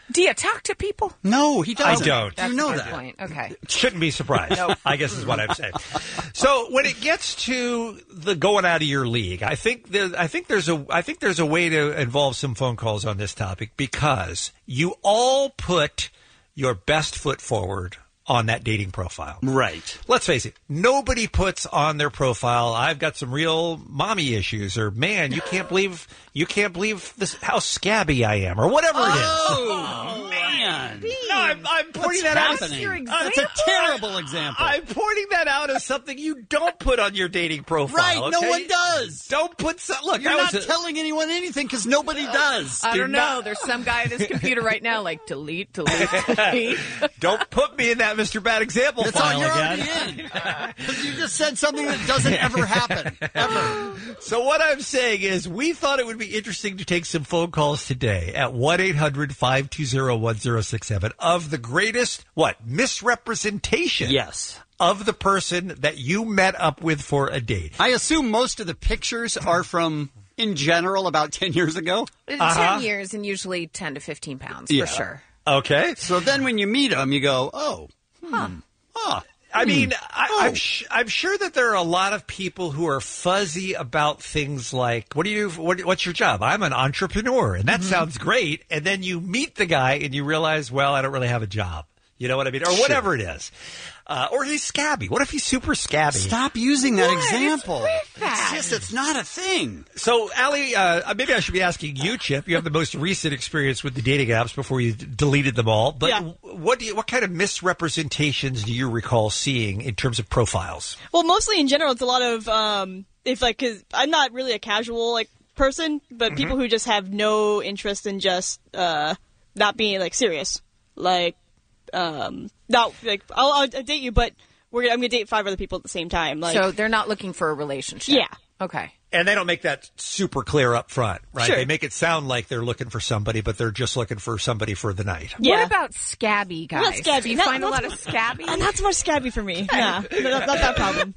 Do you talk to people? No, he I doesn't. don't. That's you know a good that. point. Okay. Shouldn't be surprised, I guess is what I'm saying. So when it gets to the going out of your league, I think there, I think there's a I think there's a way to involve some phone calls on this topic because you all put your best foot forward on that dating profile. Right. Let's face it, nobody puts on their profile, I've got some real mommy issues, or man, you can't believe you can't believe this, how scabby I am, or whatever it is. Oh, man. No, I'm, I'm pointing What's that out. happening? Your Uh, That's a terrible example. I'm pointing that out as something you don't put on your dating profile. Right, no okay? one does. Don't put some, look. You're that not was a- telling anyone anything because nobody does. I Do don't know. not- There's some guy at his computer right now, like delete, delete, delete. Don't put me in that Mister Bad example That's file all you're again. already in. Because you just said something that doesn't ever happen. Ever. So what I'm saying is we thought it would be interesting to take some phone calls today at one eight hundred five two zero one zero six seven of the greatest, what, misrepresentation Yes. of the person that you met up with for a date. I assume most of the pictures are from, in general, about ten years ago. Uh-huh. Ten years and usually ten to fifteen pounds Yeah. for sure. Okay. So then when you meet them, you go, oh, Huh. huh. I mean, I, Oh. I'm, sh- I'm sure that there are a lot of people who are fuzzy about things like, what do you, what, what's your job? I'm an entrepreneur, and that sounds great. And then you meet the guy and you realize, well, I don't really have a job. You know what I mean? Or whatever it is. Uh, or he's scabby. What if he's super scabby? Stop using that What is example. with that? It's just, it's not a thing. So, Allie, uh, maybe I should be asking you, Chip. You have the most recent experience with the dating apps before you d- deleted them all. But Yeah. what do you, what kind of misrepresentations do you recall seeing in terms of profiles? Well, mostly in general, it's a lot of um, if like, cause I'm not really a casual like person, but Mm-hmm. people who just have no interest in just uh, not being like serious, like um, not like I'll, I'll date you, but we're gonna, I'm gonna date five other people at the same time. Like, So they're not looking for a relationship. yeah. Okay. And they don't make that super clear up front, right? Sure. They make it sound like they're looking for somebody, but they're just looking for somebody for the night. Yeah. What about scabby guys? Not scabby. Do you Not- find a not- lot of scabby? Uh, not so much scabby for me. Yeah, not, not that problem.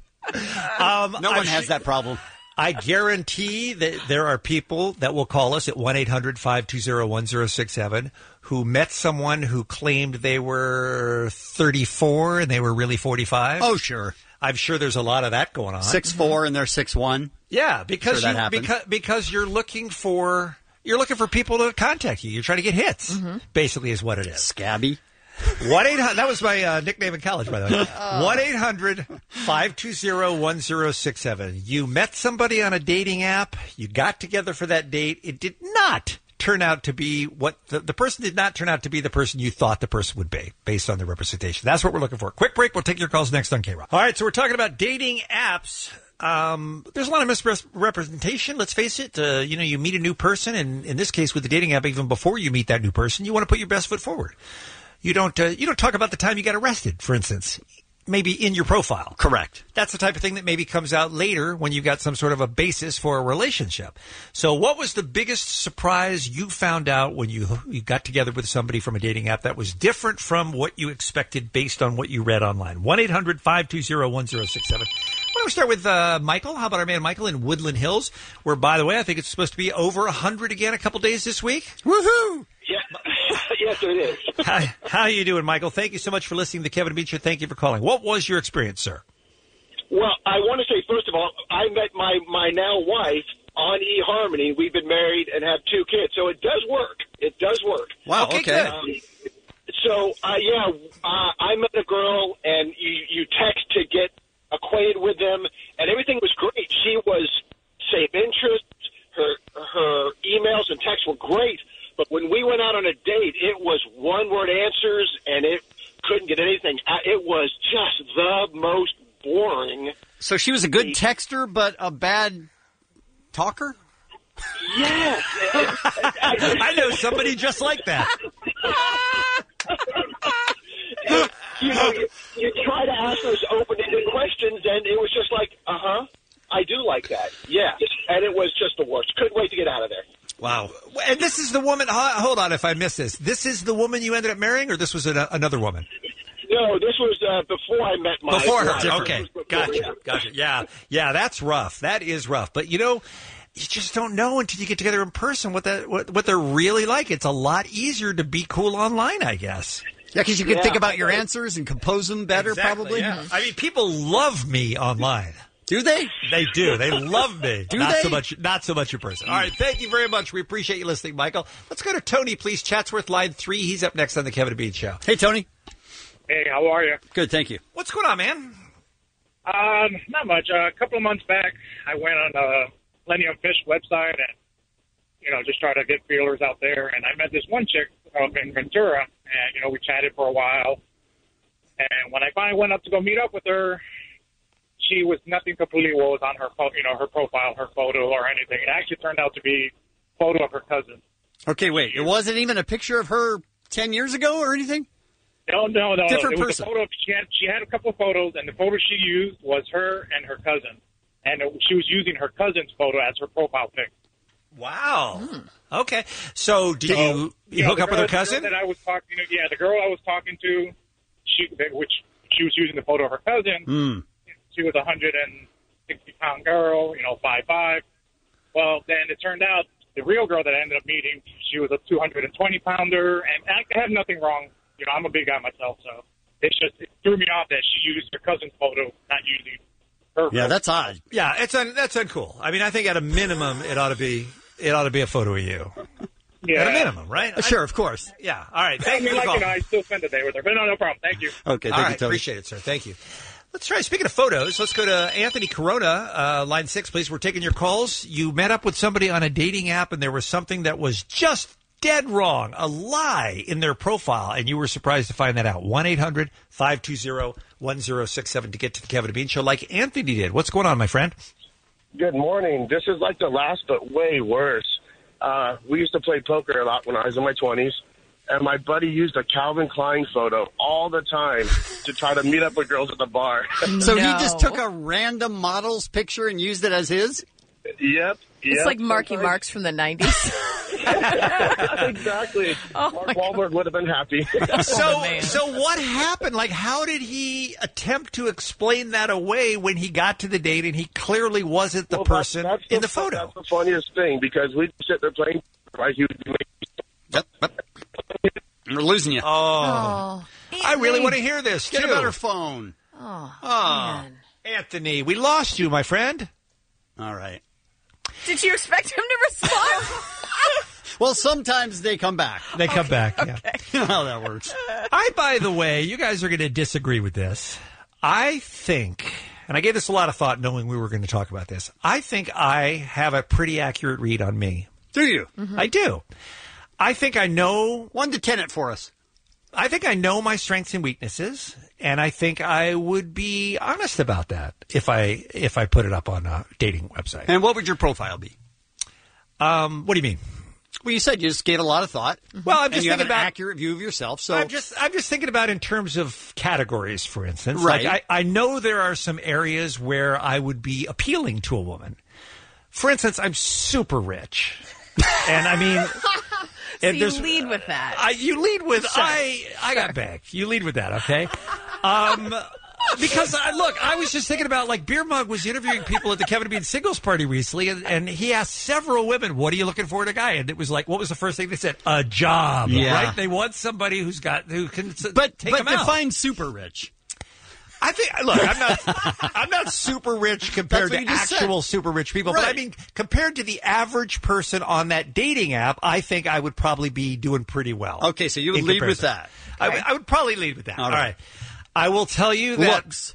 Um, No I'm one has su- that problem. I guarantee that there are people that will call us at one eight hundred five two zero one zero six seven who met someone who claimed they were thirty-four and they were really forty-five. Oh, sure. I'm sure there's a lot of that going on. Six four and they're six one. Yeah, because Sure that you, happens. because because you're looking for you're looking for people to contact you. You're trying to get hits. Basically, is what it is. Scabby. One eight hundred. That was my uh, nickname in college, by the way. One eight hundred five two zero one zero six seven. You met somebody on a dating app. You got together for that date. It did not turn out to be what the, the person did not turn out to be the person you thought the person would be, based on the representation. That's what we're looking for. Quick break. We'll take your calls next on K-Rock. All right, so we're talking about dating apps. Um, there's a lot of misrepresentation. Let's face it. Uh, you know, you meet a new person, and in this case, with the dating app, even before you meet that new person, you want to put your best foot forward. You don't. Uh, you don't talk about the time you got arrested, for instance. Maybe in your profile. Correct. That's the type of thing that maybe comes out later when you've got some sort of a basis for a relationship. So what was the biggest surprise you found out when you you got together with somebody from a dating app that was different from what you expected based on what you read online? one eight hundred five two zero one zero six seven. Why don't we start with uh, Michael? How about our man Michael in Woodland Hills, where, by the way, I think it's supposed to be over one hundred again a couple days this week? Woohoo! Yeah. Yes, it is. Hi, how are you doing, Michael? Thank you so much for listening to Kevin and Beach Show. Thank you for calling. What was your experience, sir? Well, I want to say, first of all, I met my, my now wife on eHarmony. We've been married and have two kids, so it does work. It does work. Wow, okay. okay. Um, so, uh, yeah, uh, I met a girl, and you, you text to get acquainted with them, and everything was great. She was same interests. Her, her emails and texts were great. But when we went out on a date, it was one-word answers, and it couldn't get anything. It was just the most boring. So she was a good texter, but a bad talker? Yes. I know somebody just like that. you know, you, you try to ask those open-ended questions, and it was just like, uh-huh, I do like that. Yeah. And it was just the worst. Couldn't wait to get out of there. Wow. And this is the woman, hold on if I missed this. This is the woman you ended up marrying, or this was an, another woman? No, this was uh, before I met my Before her. wife. Okay. Before, Gotcha. yeah. Gotcha. Yeah. Yeah, that's rough. That is rough. But, you know, you just don't know until you get together in person what that what, what they're really like. It's a lot easier to be cool online, I guess. Yeah, because you can think about your answers and compose them better, Exactly, probably. yeah. I mean, people love me online. Do they? They do. They love me. Do not they? so much. Not so much in person. All right. Thank you very much. We appreciate you listening, Michael. Let's go to Tony, please. Chatsworth, line three. He's up next on the Kevin and Bean Show. Hey, Tony. Hey, how are you? Good, thank you. What's going on, man? Um, not much. Uh, a couple of months back, I went on the Millennium Fish website and, you know, just try to get feelers out there. And I met this one chick up in Ventura, and, you know, we chatted for a while. And when I finally went up to go meet up with her, she was nothing completely what was on her, pho- you know, her profile, her photo, or anything. It actually turned out to be a photo of her cousin. Okay, wait. It wasn't even a picture of her ten years ago or anything? No, no, no. Different it was person. A photo. She had she had a couple of photos, and the photo she used was her and her cousin, and it, she was using her cousin's photo as her profile pic. Wow. Okay. So, did So, you, you know, hook the up with girl- her cousin? the girl That I was talking to, yeah, the girl I was talking to, she which she was using the photo of her cousin. Mm. She was a hundred and sixty pound girl, you know, five five. Well, then it turned out the real girl that I ended up meeting, she was a two hundred and twenty pounder, and I had nothing wrong. You know, I'm a big guy myself, so it's just it threw me off that she used her cousin's photo, not using her. Yeah, photo. that's odd. Yeah, it's un, that's uncool. I mean, I think at a minimum, it ought to be it ought to be a photo of you. Yeah. At a minimum, right? Uh, Sure, of course. Yeah. All right. Thank I mean, you for the like, call. you know, I still spend the day with her, but no, no problem. Thank you. Okay, thank All you, right, Tony. appreciate it, sir. Thank you. Let's try. Speaking of photos, let's go to Anthony Corona, uh, line six, please. We're taking your calls. You met up with somebody on a dating app, and there was something that was just dead wrong, a lie in their profile, and you were surprised to find that out. one eight hundred five two zero one zero six seven to get to the Kevin and Bean Show like Anthony did. What's going on, my friend? Good morning. This is like the last, but way worse. Uh, we used to play poker a lot when I was in my twenties, and my buddy used a Calvin Klein photo all the time to try to meet up with girls at the bar. So he just took a random model's picture and used it as his? Yep. It's yep, like Marky sometimes. Marks from the nineties. Exactly. Oh, Mark Wahlberg would have been happy. So, so what happened? Like, how did he attempt to explain that away when he got to the date and he clearly wasn't the Well, that's- person that's in the photo? That's the funniest thing, because we'd sit there playing, right? He would be Yep, yep. We're losing you. Oh, I really want to hear this, Get too. a better phone. Oh, Oh, Anthony, we lost you, my friend. All right. Did you expect him to respond? Well, sometimes they come back. They come back, yeah. You know how that works. I, by the way, you guys are going to disagree with this. I think, and I gave this a lot of thought knowing we were going to talk about this, I think I have a pretty accurate read on me. Do you? I do. I think I know... One to ten it for us. I think I know my strengths and weaknesses, and I think I would be honest about that if I if I put it up on a dating website. And what would your profile be? Um, what do you mean? Well, you said you just gave a lot of thought. Well, I'm and just you have thinking an about accurate view of yourself. So I'm just I'm just thinking about in terms of categories, for instance. Right. Like I, I know there are some areas where I would be appealing to a woman. For instance, I'm super rich, and I mean. So And you there's- lead with that. I, you lead with Sure. I. I got bank. You lead with that, okay? Um, because I, look, I was just thinking about like Beer Mug was interviewing people at the Kevin and Bean singles party recently, and, and he asked several women, "What are you looking for in a guy?" And it was like, what was the first thing they said? A job, Yeah. right? They want somebody who's got who can s- But take but them out. define super rich. I think. Look, I'm not. I'm not super rich compared That's what to you just actual super rich people, but I Right. mean, compared to the average person on that dating app, I think I would probably be doing pretty well. Okay, so you would in lead with comparison. that. I, would- I would probably lead with that. All All right. right. I will tell you that. Looks.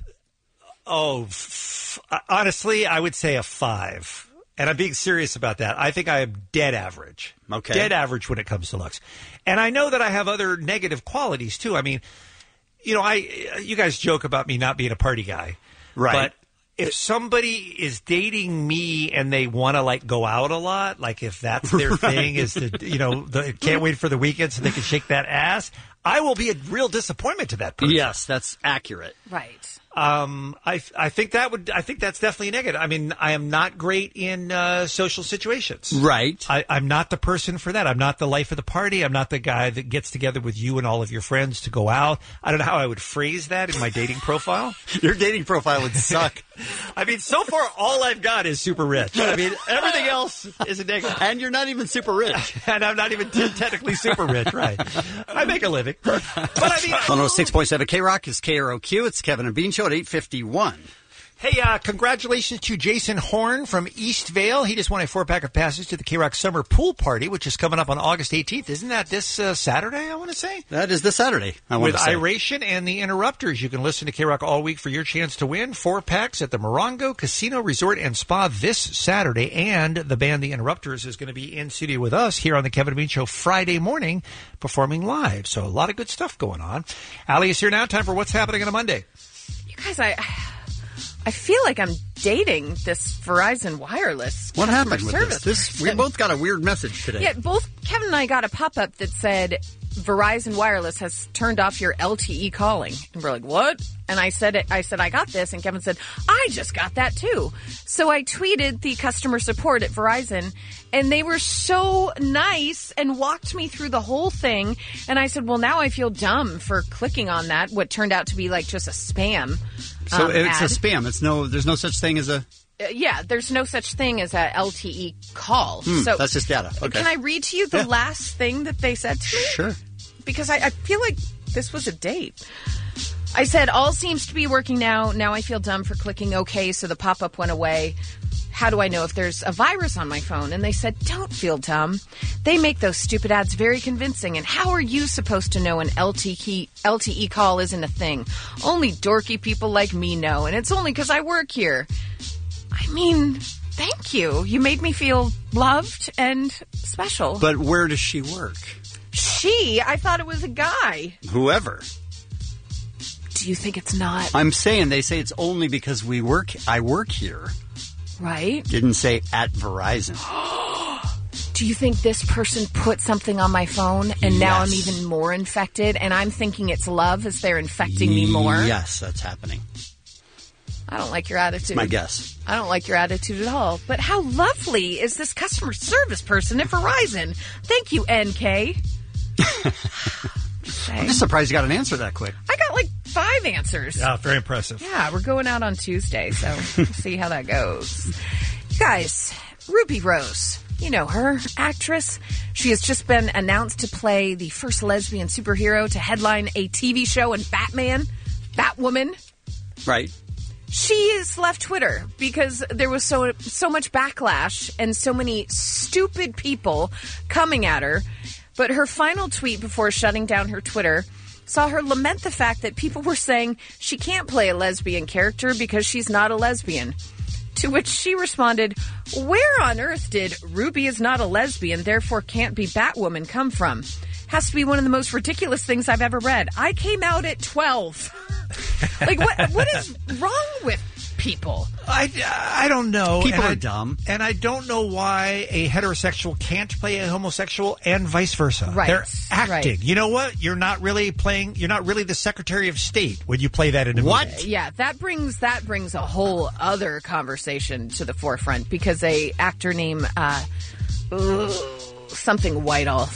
Oh, f- honestly, I would say a five. And I'm being serious about that. I think I am dead average. Okay. Dead average when it comes to looks. And I know that I have other negative qualities too. I mean, you know, I you guys joke about me not being a party guy. Right. But if somebody is dating me and they want to like go out a lot, like if that's their Right. thing is to, you know, the, can't wait for the weekend so they can shake that ass, I will be a real disappointment to that person. Yes, that's accurate. Right. Um, I I think that would I think that's definitely a negative. I mean, I am not great in uh, social situations. Right. I, I'm not the person for that. I'm not the life of the party. I'm not the guy that gets together with you and all of your friends to go out. I don't know how I would phrase that in my dating profile. Your dating profile would suck. I mean, so far all I've got is super rich. I mean, everything else is a negative. And you're not even super rich. And I'm not even t- technically super rich, right? I make a living. But I mean, one oh six point seven K-Rock is K R O Q. It's Kevin and Bean Show at eight fifty-one. Hey, uh, congratulations to Jason Horn from Eastvale. He just won a four-pack of passes to the K-Rock Summer Pool Party, which is coming up on August eighteenth. Isn't that this uh, Saturday, I want to say? That is this Saturday, I want With to say. Iration and the Interrupters. You can listen to K-Rock all week for your chance to win. Four packs at the Morongo Casino Resort and Spa this Saturday. And the band The Interrupters is going to be in studio with us here on the Kevin and Bean Show Friday morning performing live. So a lot of good stuff going on. Allie is here now. Time for What's Happening on a Monday. You guys, I... I feel like I'm dating this Verizon Wireless What customer happened with service. this? this? We both got a weird message today. Yeah, both Kevin and I got a pop-up that said Verizon Wireless has turned off your L T E calling. And we're like, what? And I said, it, I said, I got this. And Kevin said, I just got that too. So I tweeted the customer support at Verizon, and they were so nice and walked me through the whole thing. And I said, well, now I feel dumb for clicking on that, what turned out to be like just a spam. So um, it's ad. a spam. It's no. There's no such thing as a. Uh, yeah, there's no such thing as a L T E call. Hmm, so that's just data. Okay. Can I read to you the Yeah. last thing that they said to me? Sure. Because I, I feel like this was a date. I said, all seems to be working now. Now I feel dumb for clicking OK, so the pop-up went away. How do I know if there's a virus on my phone? And they said, don't feel dumb. They make those stupid ads very convincing. And how are you supposed to know an L T E, L T E call isn't a thing? Only dorky people like me know. And it's only because I work here. I mean, thank you. You made me feel loved and special. But where does she work? She? I thought it was a guy. Whoever. Do you think it's not? I'm saying they say it's only because we work. I work here. Right? Didn't say at Verizon. Do you think this person put something on my phone and now I'm Yes. even more infected and I'm thinking it's love as they're infecting me more? Yes, that's happening. I don't like your attitude. My guess. I don't like your attitude at all. But how lovely is this customer service person at Verizon? Thank you, N K. I'm just surprised you got an answer that quick. I got like five answers. Yeah, very impressive. Yeah, we're going out on Tuesday, so we'll see how that goes. You guys, Ruby Rose, you know her, actress. She has just been announced to play the first lesbian superhero to headline a T V show in Batman, Batwoman. Right. She has left Twitter because there was so so much backlash and so many stupid people coming at her. But her final tweet before shutting down her Twitter saw her lament the fact that people were saying she can't play a lesbian character because she's not a lesbian. To which she responded, where on earth did Ruby is not a lesbian, therefore can't be Batwoman come from? Has to be one of the most ridiculous things I've ever read. I came out at twelve. Like, what? What is wrong with people? I, I don't know. People and are I, dumb. And I don't know why a heterosexual can't play a homosexual and vice versa. Right, They're acting. right. You know what? You're not really playing, you're not really the Secretary of State when you play that in a What? movie. Yeah, that brings that brings a whole other conversation to the forefront because a actor named uh, uh, something Whitehall,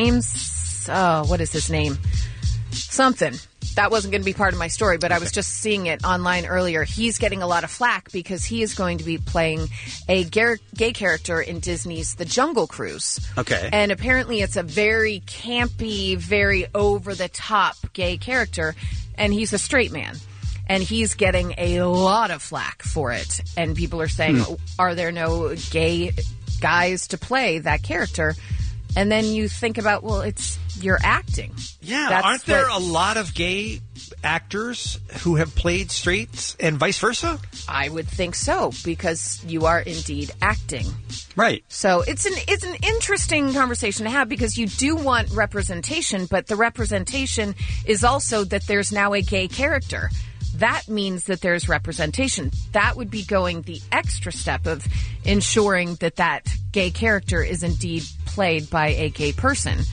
James, oh, what is his name? Something. That wasn't going to be part of my story, but I was just seeing it online earlier. He's getting a lot of flack because he is going to be playing a gar- gay character in Disney's The Jungle Cruise. Okay. And apparently it's a very campy, very over-the-top gay character, and he's a straight man. And he's getting a lot of flack for it. And people are saying, Hmm. are there no gay guys to play that character? And then you think about, well, it's you're acting. Yeah, That's aren't there what- a lot of gay actors who have played straights and vice versa? I would think so because you are indeed acting. Right. So it's an it's an interesting conversation to have because you do want representation, but the representation is also that there's now a gay character. That means that there's representation. That would be going the extra step of ensuring that that gay character is indeed played by a gay person.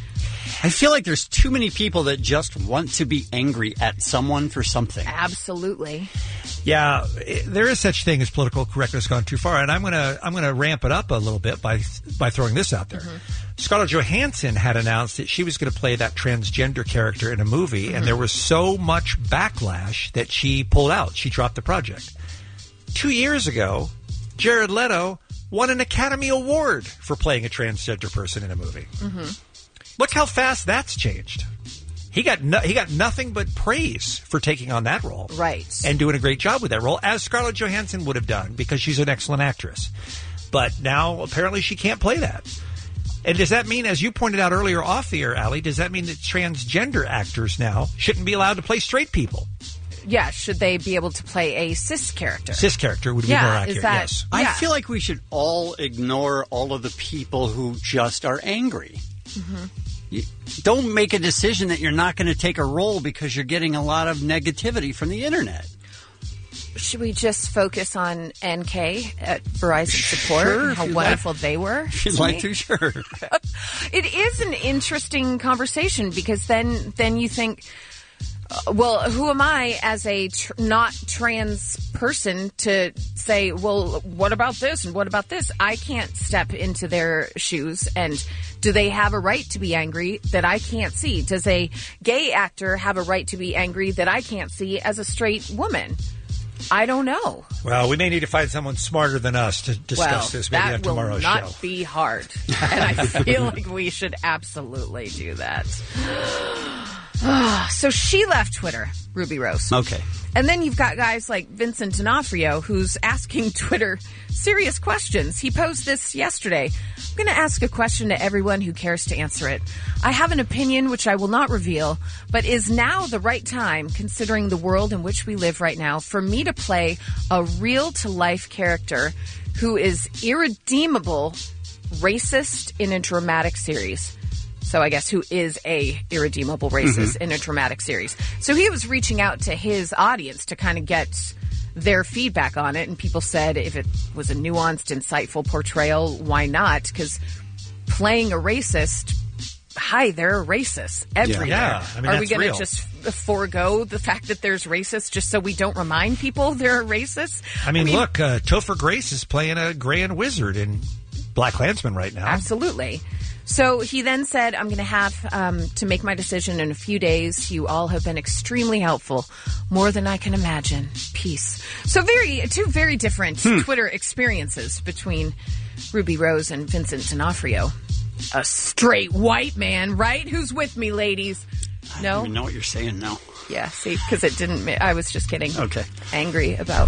I feel like there's too many people that just want to be angry at someone for something. Absolutely. Yeah, it, there is such thing as political correctness gone too far, and I'm gonna I'm gonna ramp it up a little bit by by throwing this out there. Mm-hmm. Scarlett Johansson had announced that she was going to play that transgender character in a movie, mm-hmm. and there was so much backlash that she pulled out. She dropped the project. Two years ago, Jared Leto won an Academy Award for playing a transgender person in a movie. Mm-hmm. Look how fast that's changed. He got no, he got nothing but praise for taking on that role, right, and doing a great job with that role, as Scarlett Johansson would have done because she's an excellent actress. But now apparently she can't play that. And does that mean, as you pointed out earlier off the air, Allie, does that mean that transgender actors now shouldn't be allowed to play straight people? Yeah, should they be able to play a cis character? Cis character would be yeah, more accurate, is that, yes. I yeah. feel like we should all ignore all of the people who just are angry. Mm-hmm. You don't make a decision that you're not going to take a role because you're getting a lot of negativity from the internet. Should we just focus on N K at Verizon Support Sure, and how if you'd wonderful like. they were? If you'd to like me? to, sure. It is an interesting conversation because then then you think, uh, well, who am I as a tr- not trans person to say, well, what about this and what about this? I can't step into their shoes. And do they have a right to be angry that I can't see? Does a gay actor have a right to be angry that I can't see as a straight woman? I don't know. Well, we may need to find someone smarter than us to discuss well, this maybe that on tomorrow's will not show. be hard. And I feel like we should absolutely do that. So she left Twitter, Ruby Rose. Okay. And then you've got guys like Vincent D'Onofrio, who's asking Twitter serious questions. He posed this yesterday. I'm going to ask a question to everyone who cares to answer it. I have an opinion which I will not reveal, but is now the right time, considering the world in which we live right now, for me to play a real-to-life character who is irredeemable, racist in a dramatic series. So I guess who is a irredeemable racist Mm-hmm. in a dramatic series. So he was reaching out to his audience to kind of get their feedback on it. And people said if it was a nuanced, insightful portrayal, why not? Because playing a racist, hi, there are racists everywhere. Yeah, I mean, are we that's going to real. just forego the fact that there's racists just so we don't remind people there are racists? I mean, look, uh, Topher Grace is playing a Grand Wizard in Black Klansman right now. Absolutely. So he then said, I'm going to have um, to make my decision in a few days. You all have been extremely helpful, more than I can imagine. Peace. So very, two very different Hmm. Twitter experiences between Ruby Rose and Vincent D'Onofrio. A straight white man, right? Who's with me, ladies? I No? don't even know what you're saying now. Yeah, see, because it didn't, ma- I was just getting Okay. angry about.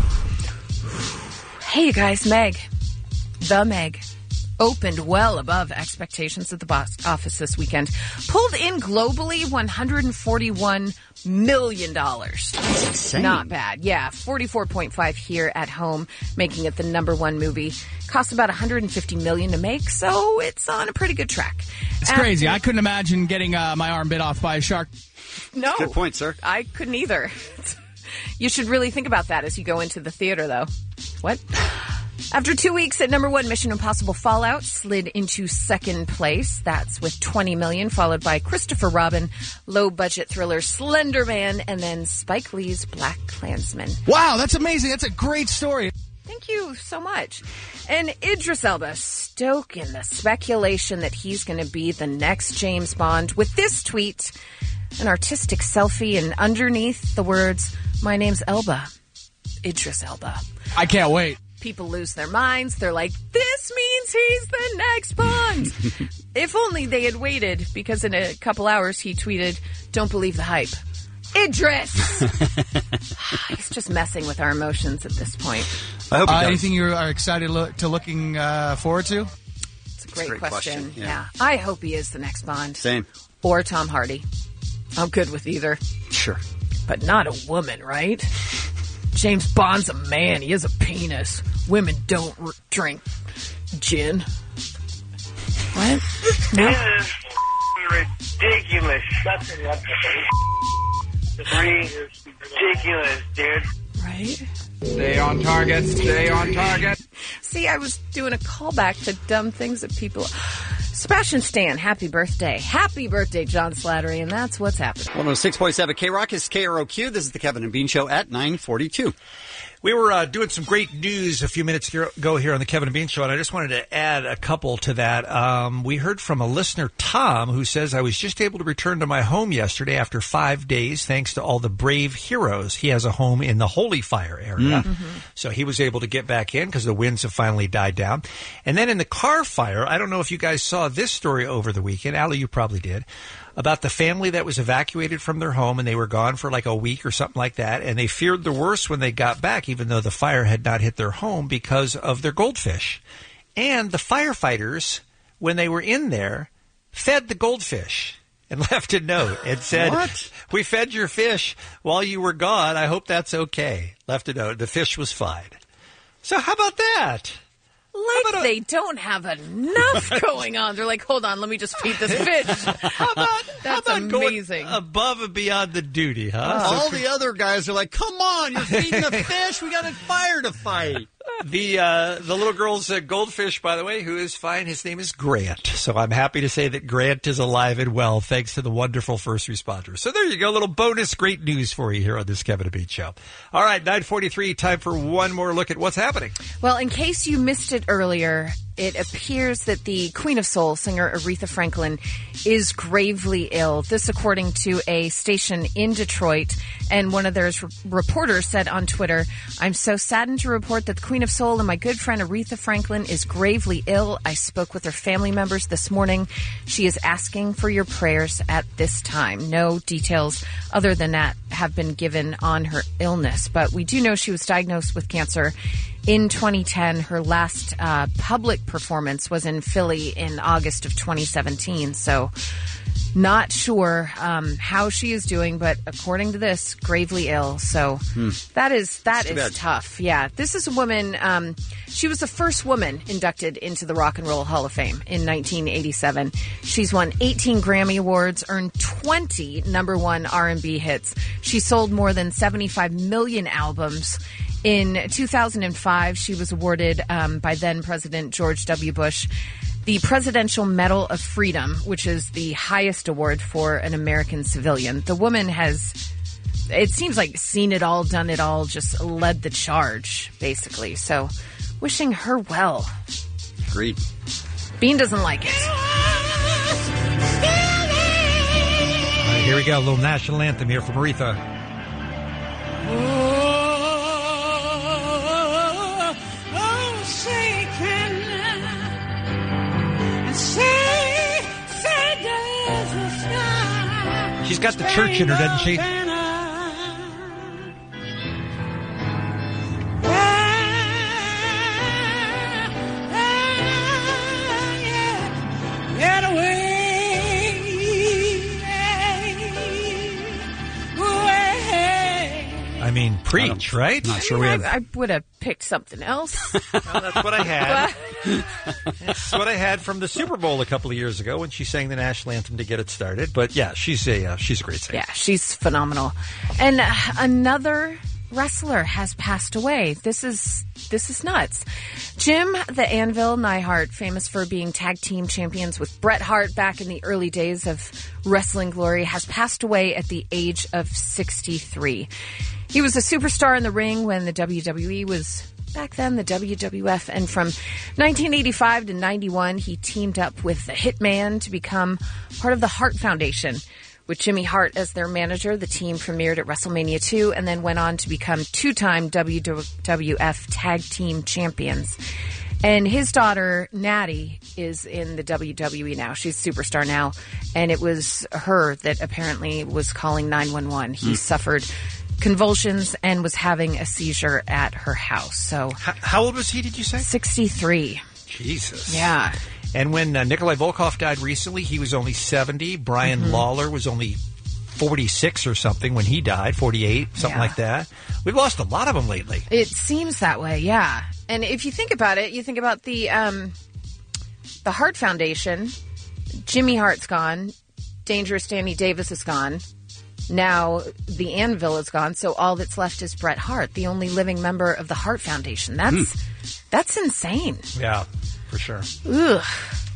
Hey, you guys, Meg. The Meg. Opened well above expectations at the box office this weekend. Pulled in globally one hundred forty-one million dollars. That's insane. Not bad. Yeah, forty-four point five here at home, making it the number one movie. Cost about one hundred fifty million dollars to make, so it's on a pretty good track. It's crazy. I couldn't imagine getting uh, my arm bit off by a shark. No. Good point, sir. I couldn't either. You should really think about that as you go into the theater, though. What? After two weeks at number one, Mission Impossible Fallout slid into second place. That's with twenty million dollars, followed by Christopher Robin, low-budget thriller Slender Man, and then Spike Lee's Black Klansman. Wow, that's amazing. That's a great story. Thank you so much. And Idris Elba stoking the speculation that he's going to be the next James Bond with this tweet, an artistic selfie, and underneath the words, "My name's Elba, Idris Elba." I can't wait. People lose their minds. They're like, this means he's the next Bond. If only they had waited, because in a couple hours he tweeted, "Don't believe the hype. Idris!" He's just messing with our emotions at this point. I hope he Uh, does. anything you are excited lo- to looking uh, forward to? It's a great, great question. question, yeah. Yeah. I hope he is the next Bond. Same. Or Tom Hardy. I'm good with either. Sure. But not a woman, right? James Bond's a man. He has a penis. Women don't r- drink gin. What? No? This is ridiculous. That's ridiculous, dude. Right? Stay on target. Stay on target. See, I was doing a callback to dumb things that people... Sebastian Stan, happy birthday. Happy birthday, John Slattery, and that's what's happening. one oh six point seven K-Rock is K R O Q. This is the Kevin and Bean Show at nine forty-two. We were uh, doing some great news a few minutes ago here on the Kevin and Bean Show, and I just wanted to add a couple to that. Um, we heard from a listener, Tom, who says, I was just able to return to my home yesterday after five days thanks to all the brave heroes. He has a home in the Holy Fire area, Mm-hmm. so he was able to get back in because the winds have finally died down. And then in the car fire, I don't know if you guys saw this story over the weekend. Allie, you probably did. About the family that was evacuated from their home, and they were gone for like a week or something like that, and they feared the worst when they got back, even though the fire had not hit their home, because of their goldfish. And the firefighters, when they were in there, fed the goldfish and left a note and said, What? We fed your fish while you were gone. I hope that's okay. Left a note. The fish was fine. So how about that? Like they don't have enough going on. They're like, hold on, let me just feed this fish. How about, That's how about amazing. going above and beyond the duty, huh? All the other guys are like, come on, you're feeding the fish. We got a fire to fight. The uh, the little girl's uh, goldfish, by the way, who is fine, his name is Grant. So I'm happy to say that Grant is alive and well, thanks to the wonderful first responders. So there you go, a little bonus great news for you here on this Kevin and Bean Show. All right, nine forty-three, time for one more look at what's happening. Well, in case you missed it earlier, it appears that the Queen of Soul, singer Aretha Franklin, is gravely ill. This according to a station in Detroit. And one of their re- reporters said on Twitter, I'm so saddened to report that the Queen of Soul and my good friend Aretha Franklin is gravely ill. I spoke with her family members this morning. She is asking for your prayers at this time. No details other than that have been given on her illness. But we do know she was diagnosed with cancer in twenty ten. Her last uh, public performance was in Philly in August of twenty seventeen. So not sure um, how she is doing, but according to this, gravely ill. So Hmm. that is that That's too is bad. tough. Yeah, this is a woman. Um, she was the first woman inducted into the Rock and Roll Hall of Fame in nineteen eighty-seven. She's won eighteen Grammy Awards, earned twenty number one R and B hits. She sold more than seventy-five million albums. In two thousand five, she was awarded um, by then President George W. Bush the Presidential Medal of Freedom, which is the highest award for an American civilian. The woman has, it seems like, seen it all, done it all, just led the charge, basically. So, wishing her well. Agreed. Bean doesn't like it. All right, here we go, a little national anthem here from Aretha. She's got the church in her, doesn't she? I mean, preach, right? Not sure I, we mean, have. I, I would have picked something else. Well, that's what I had. That's what I had from the Super Bowl a couple of years ago when she sang the national anthem to get it started. But yeah, she's a uh, she's a great singer. Yeah, she's phenomenal. And uh, another wrestler has passed away. This is this is nuts. Jim the Anvil Neidhart, famous for being tag team champions with Bret Hart back in the early days of wrestling glory, has passed away at the age of sixty-three. He was a superstar in the ring when the W W E was back then the W W F, and from nineteen eighty-five to ninety-one, he teamed up with the Hitman to become part of the Hart Foundation. With Jimmy Hart as their manager, the team premiered at WrestleMania two and then went on to become two-time W W F Tag Team Champions. And his daughter, Natty, is in the W W E now. She's a superstar now. And it was her that apparently was calling nine one one. He Mm. suffered convulsions and was having a seizure at her house. So, How, how old was he, did you say? sixty-three. Jesus. Yeah. And when uh, Nikolai Volkov died recently, he was only seventy. Brian Mhm. Lawler was only forty-six or something when he died, forty-eight, something Yeah. like that. We've lost a lot of them lately. It seems that way, yeah. And if you think about it, you think about the um, the Hart Foundation. Jimmy Hart's gone. Dangerous Danny Davis is gone. Now the Anvil is gone, so all that's left is Bret Hart, the only living member of the Hart Foundation. That's that's insane. Yeah, for sure. Ugh.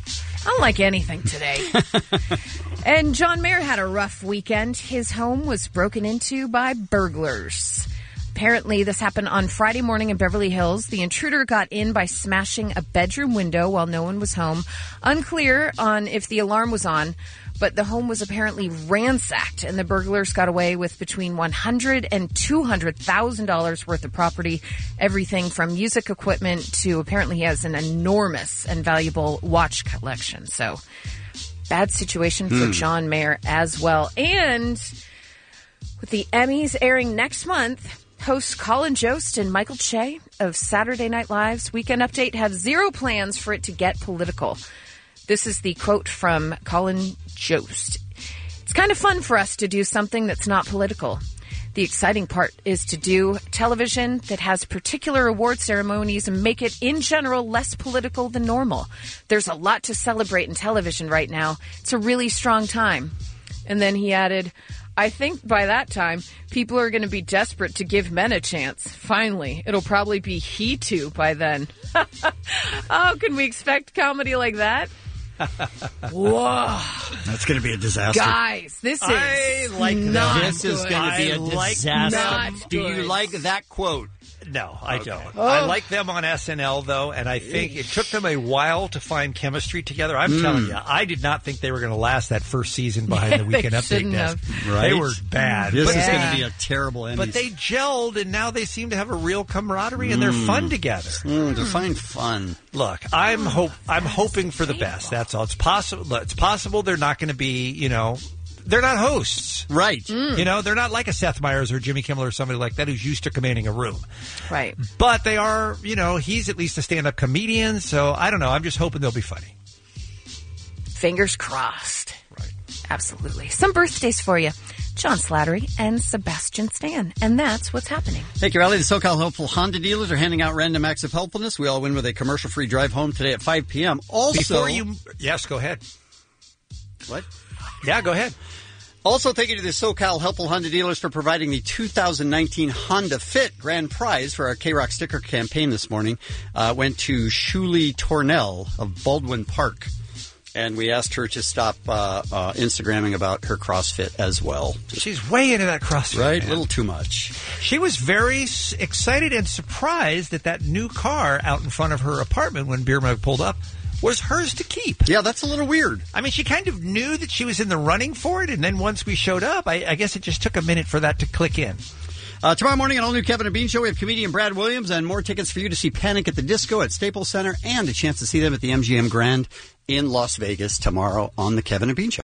Unlike anything today. And John Mayer had a rough weekend. His home was broken into by burglars. Apparently, this happened on Friday morning in Beverly Hills. The intruder got in by smashing a bedroom window while no one was home. Unclear on if the alarm was on, but the home was apparently ransacked, and the burglars got away with between one hundred thousand dollars and two hundred thousand dollars worth of property, everything from music equipment to apparently he has an enormous and valuable watch collection. So, bad situation for Hmm. John Mayer as well. And with the Emmys airing next month, hosts Colin Jost and Michael Che of Saturday Night Live's Weekend Update have zero plans for it to get political. This is the quote from Colin Jost. It's kind of fun for us to do something that's not political. The exciting part is to do television that has particular award ceremonies and make it, in general, less political than normal. There's a lot to celebrate in television right now. It's a really strong time. And then he added, I think by that time, people are going to be desperate to give men a chance. Finally, it'll probably be He Too by then. Oh, can we expect comedy like that? Whoa. That's going to be a disaster. Guys, this is I like not that. This is good. going to be a I like disaster. not Do you good. like that quote? No, I Okay. don't. Oh. I like them on S N L, though, and I think it took them a while to find chemistry together. I'm Mm. telling you, I did not think they were going to last that first season behind the They Weekend Update shouldn't desk. have. Right? They were bad. This but is they- going to be a terrible Emmys. But they gelled, and now they seem to have a real camaraderie, and they're fun together. Mm, they're fine fun. Look, I'm hope I'm hoping for the best. That's all. It's possible. It's possible they're not going to be. You know, they're not hosts, right? You know, they're not like a Seth Meyers or Jimmy Kimmel or somebody like that who's used to commanding a room. Right. But they are. You know, he's at least a stand-up comedian. So I don't know. I'm just hoping they'll be funny. Fingers crossed. Right. Absolutely. Some birthdays for you. John Slattery and Sebastian Stan. And that's what's happening. Thank you, Riley. The SoCal Helpful Honda dealers are handing out random acts of helpfulness. We all win with a commercial-free drive home today at five p.m. Also, Before you, yes, go ahead. What? Yeah, go ahead. Also, thank you to the SoCal Helpful Honda dealers for providing the two thousand nineteen Honda Fit grand prize for our K-Rock sticker campaign this morning. Uh, went to Shuli Tornell of Baldwin Park. And we asked her to stop uh, uh, Instagramming about her CrossFit as well. She's way into that CrossFit, right? man. A little too much. She was very s- excited and surprised that that new car out in front of her apartment when Beer Mug pulled up was hers to keep. Yeah, that's a little weird. I mean, she kind of knew that she was in the running for it, and then once we showed up, I, I guess it just took a minute for that to click in. Uh, tomorrow morning, an all-new Kevin and Bean show. We have comedian Brad Williams and more tickets for you to see Panic at the Disco at Staples Center and a chance to see them at the M G M Grand in Las Vegas tomorrow on the Kevin and Bean show.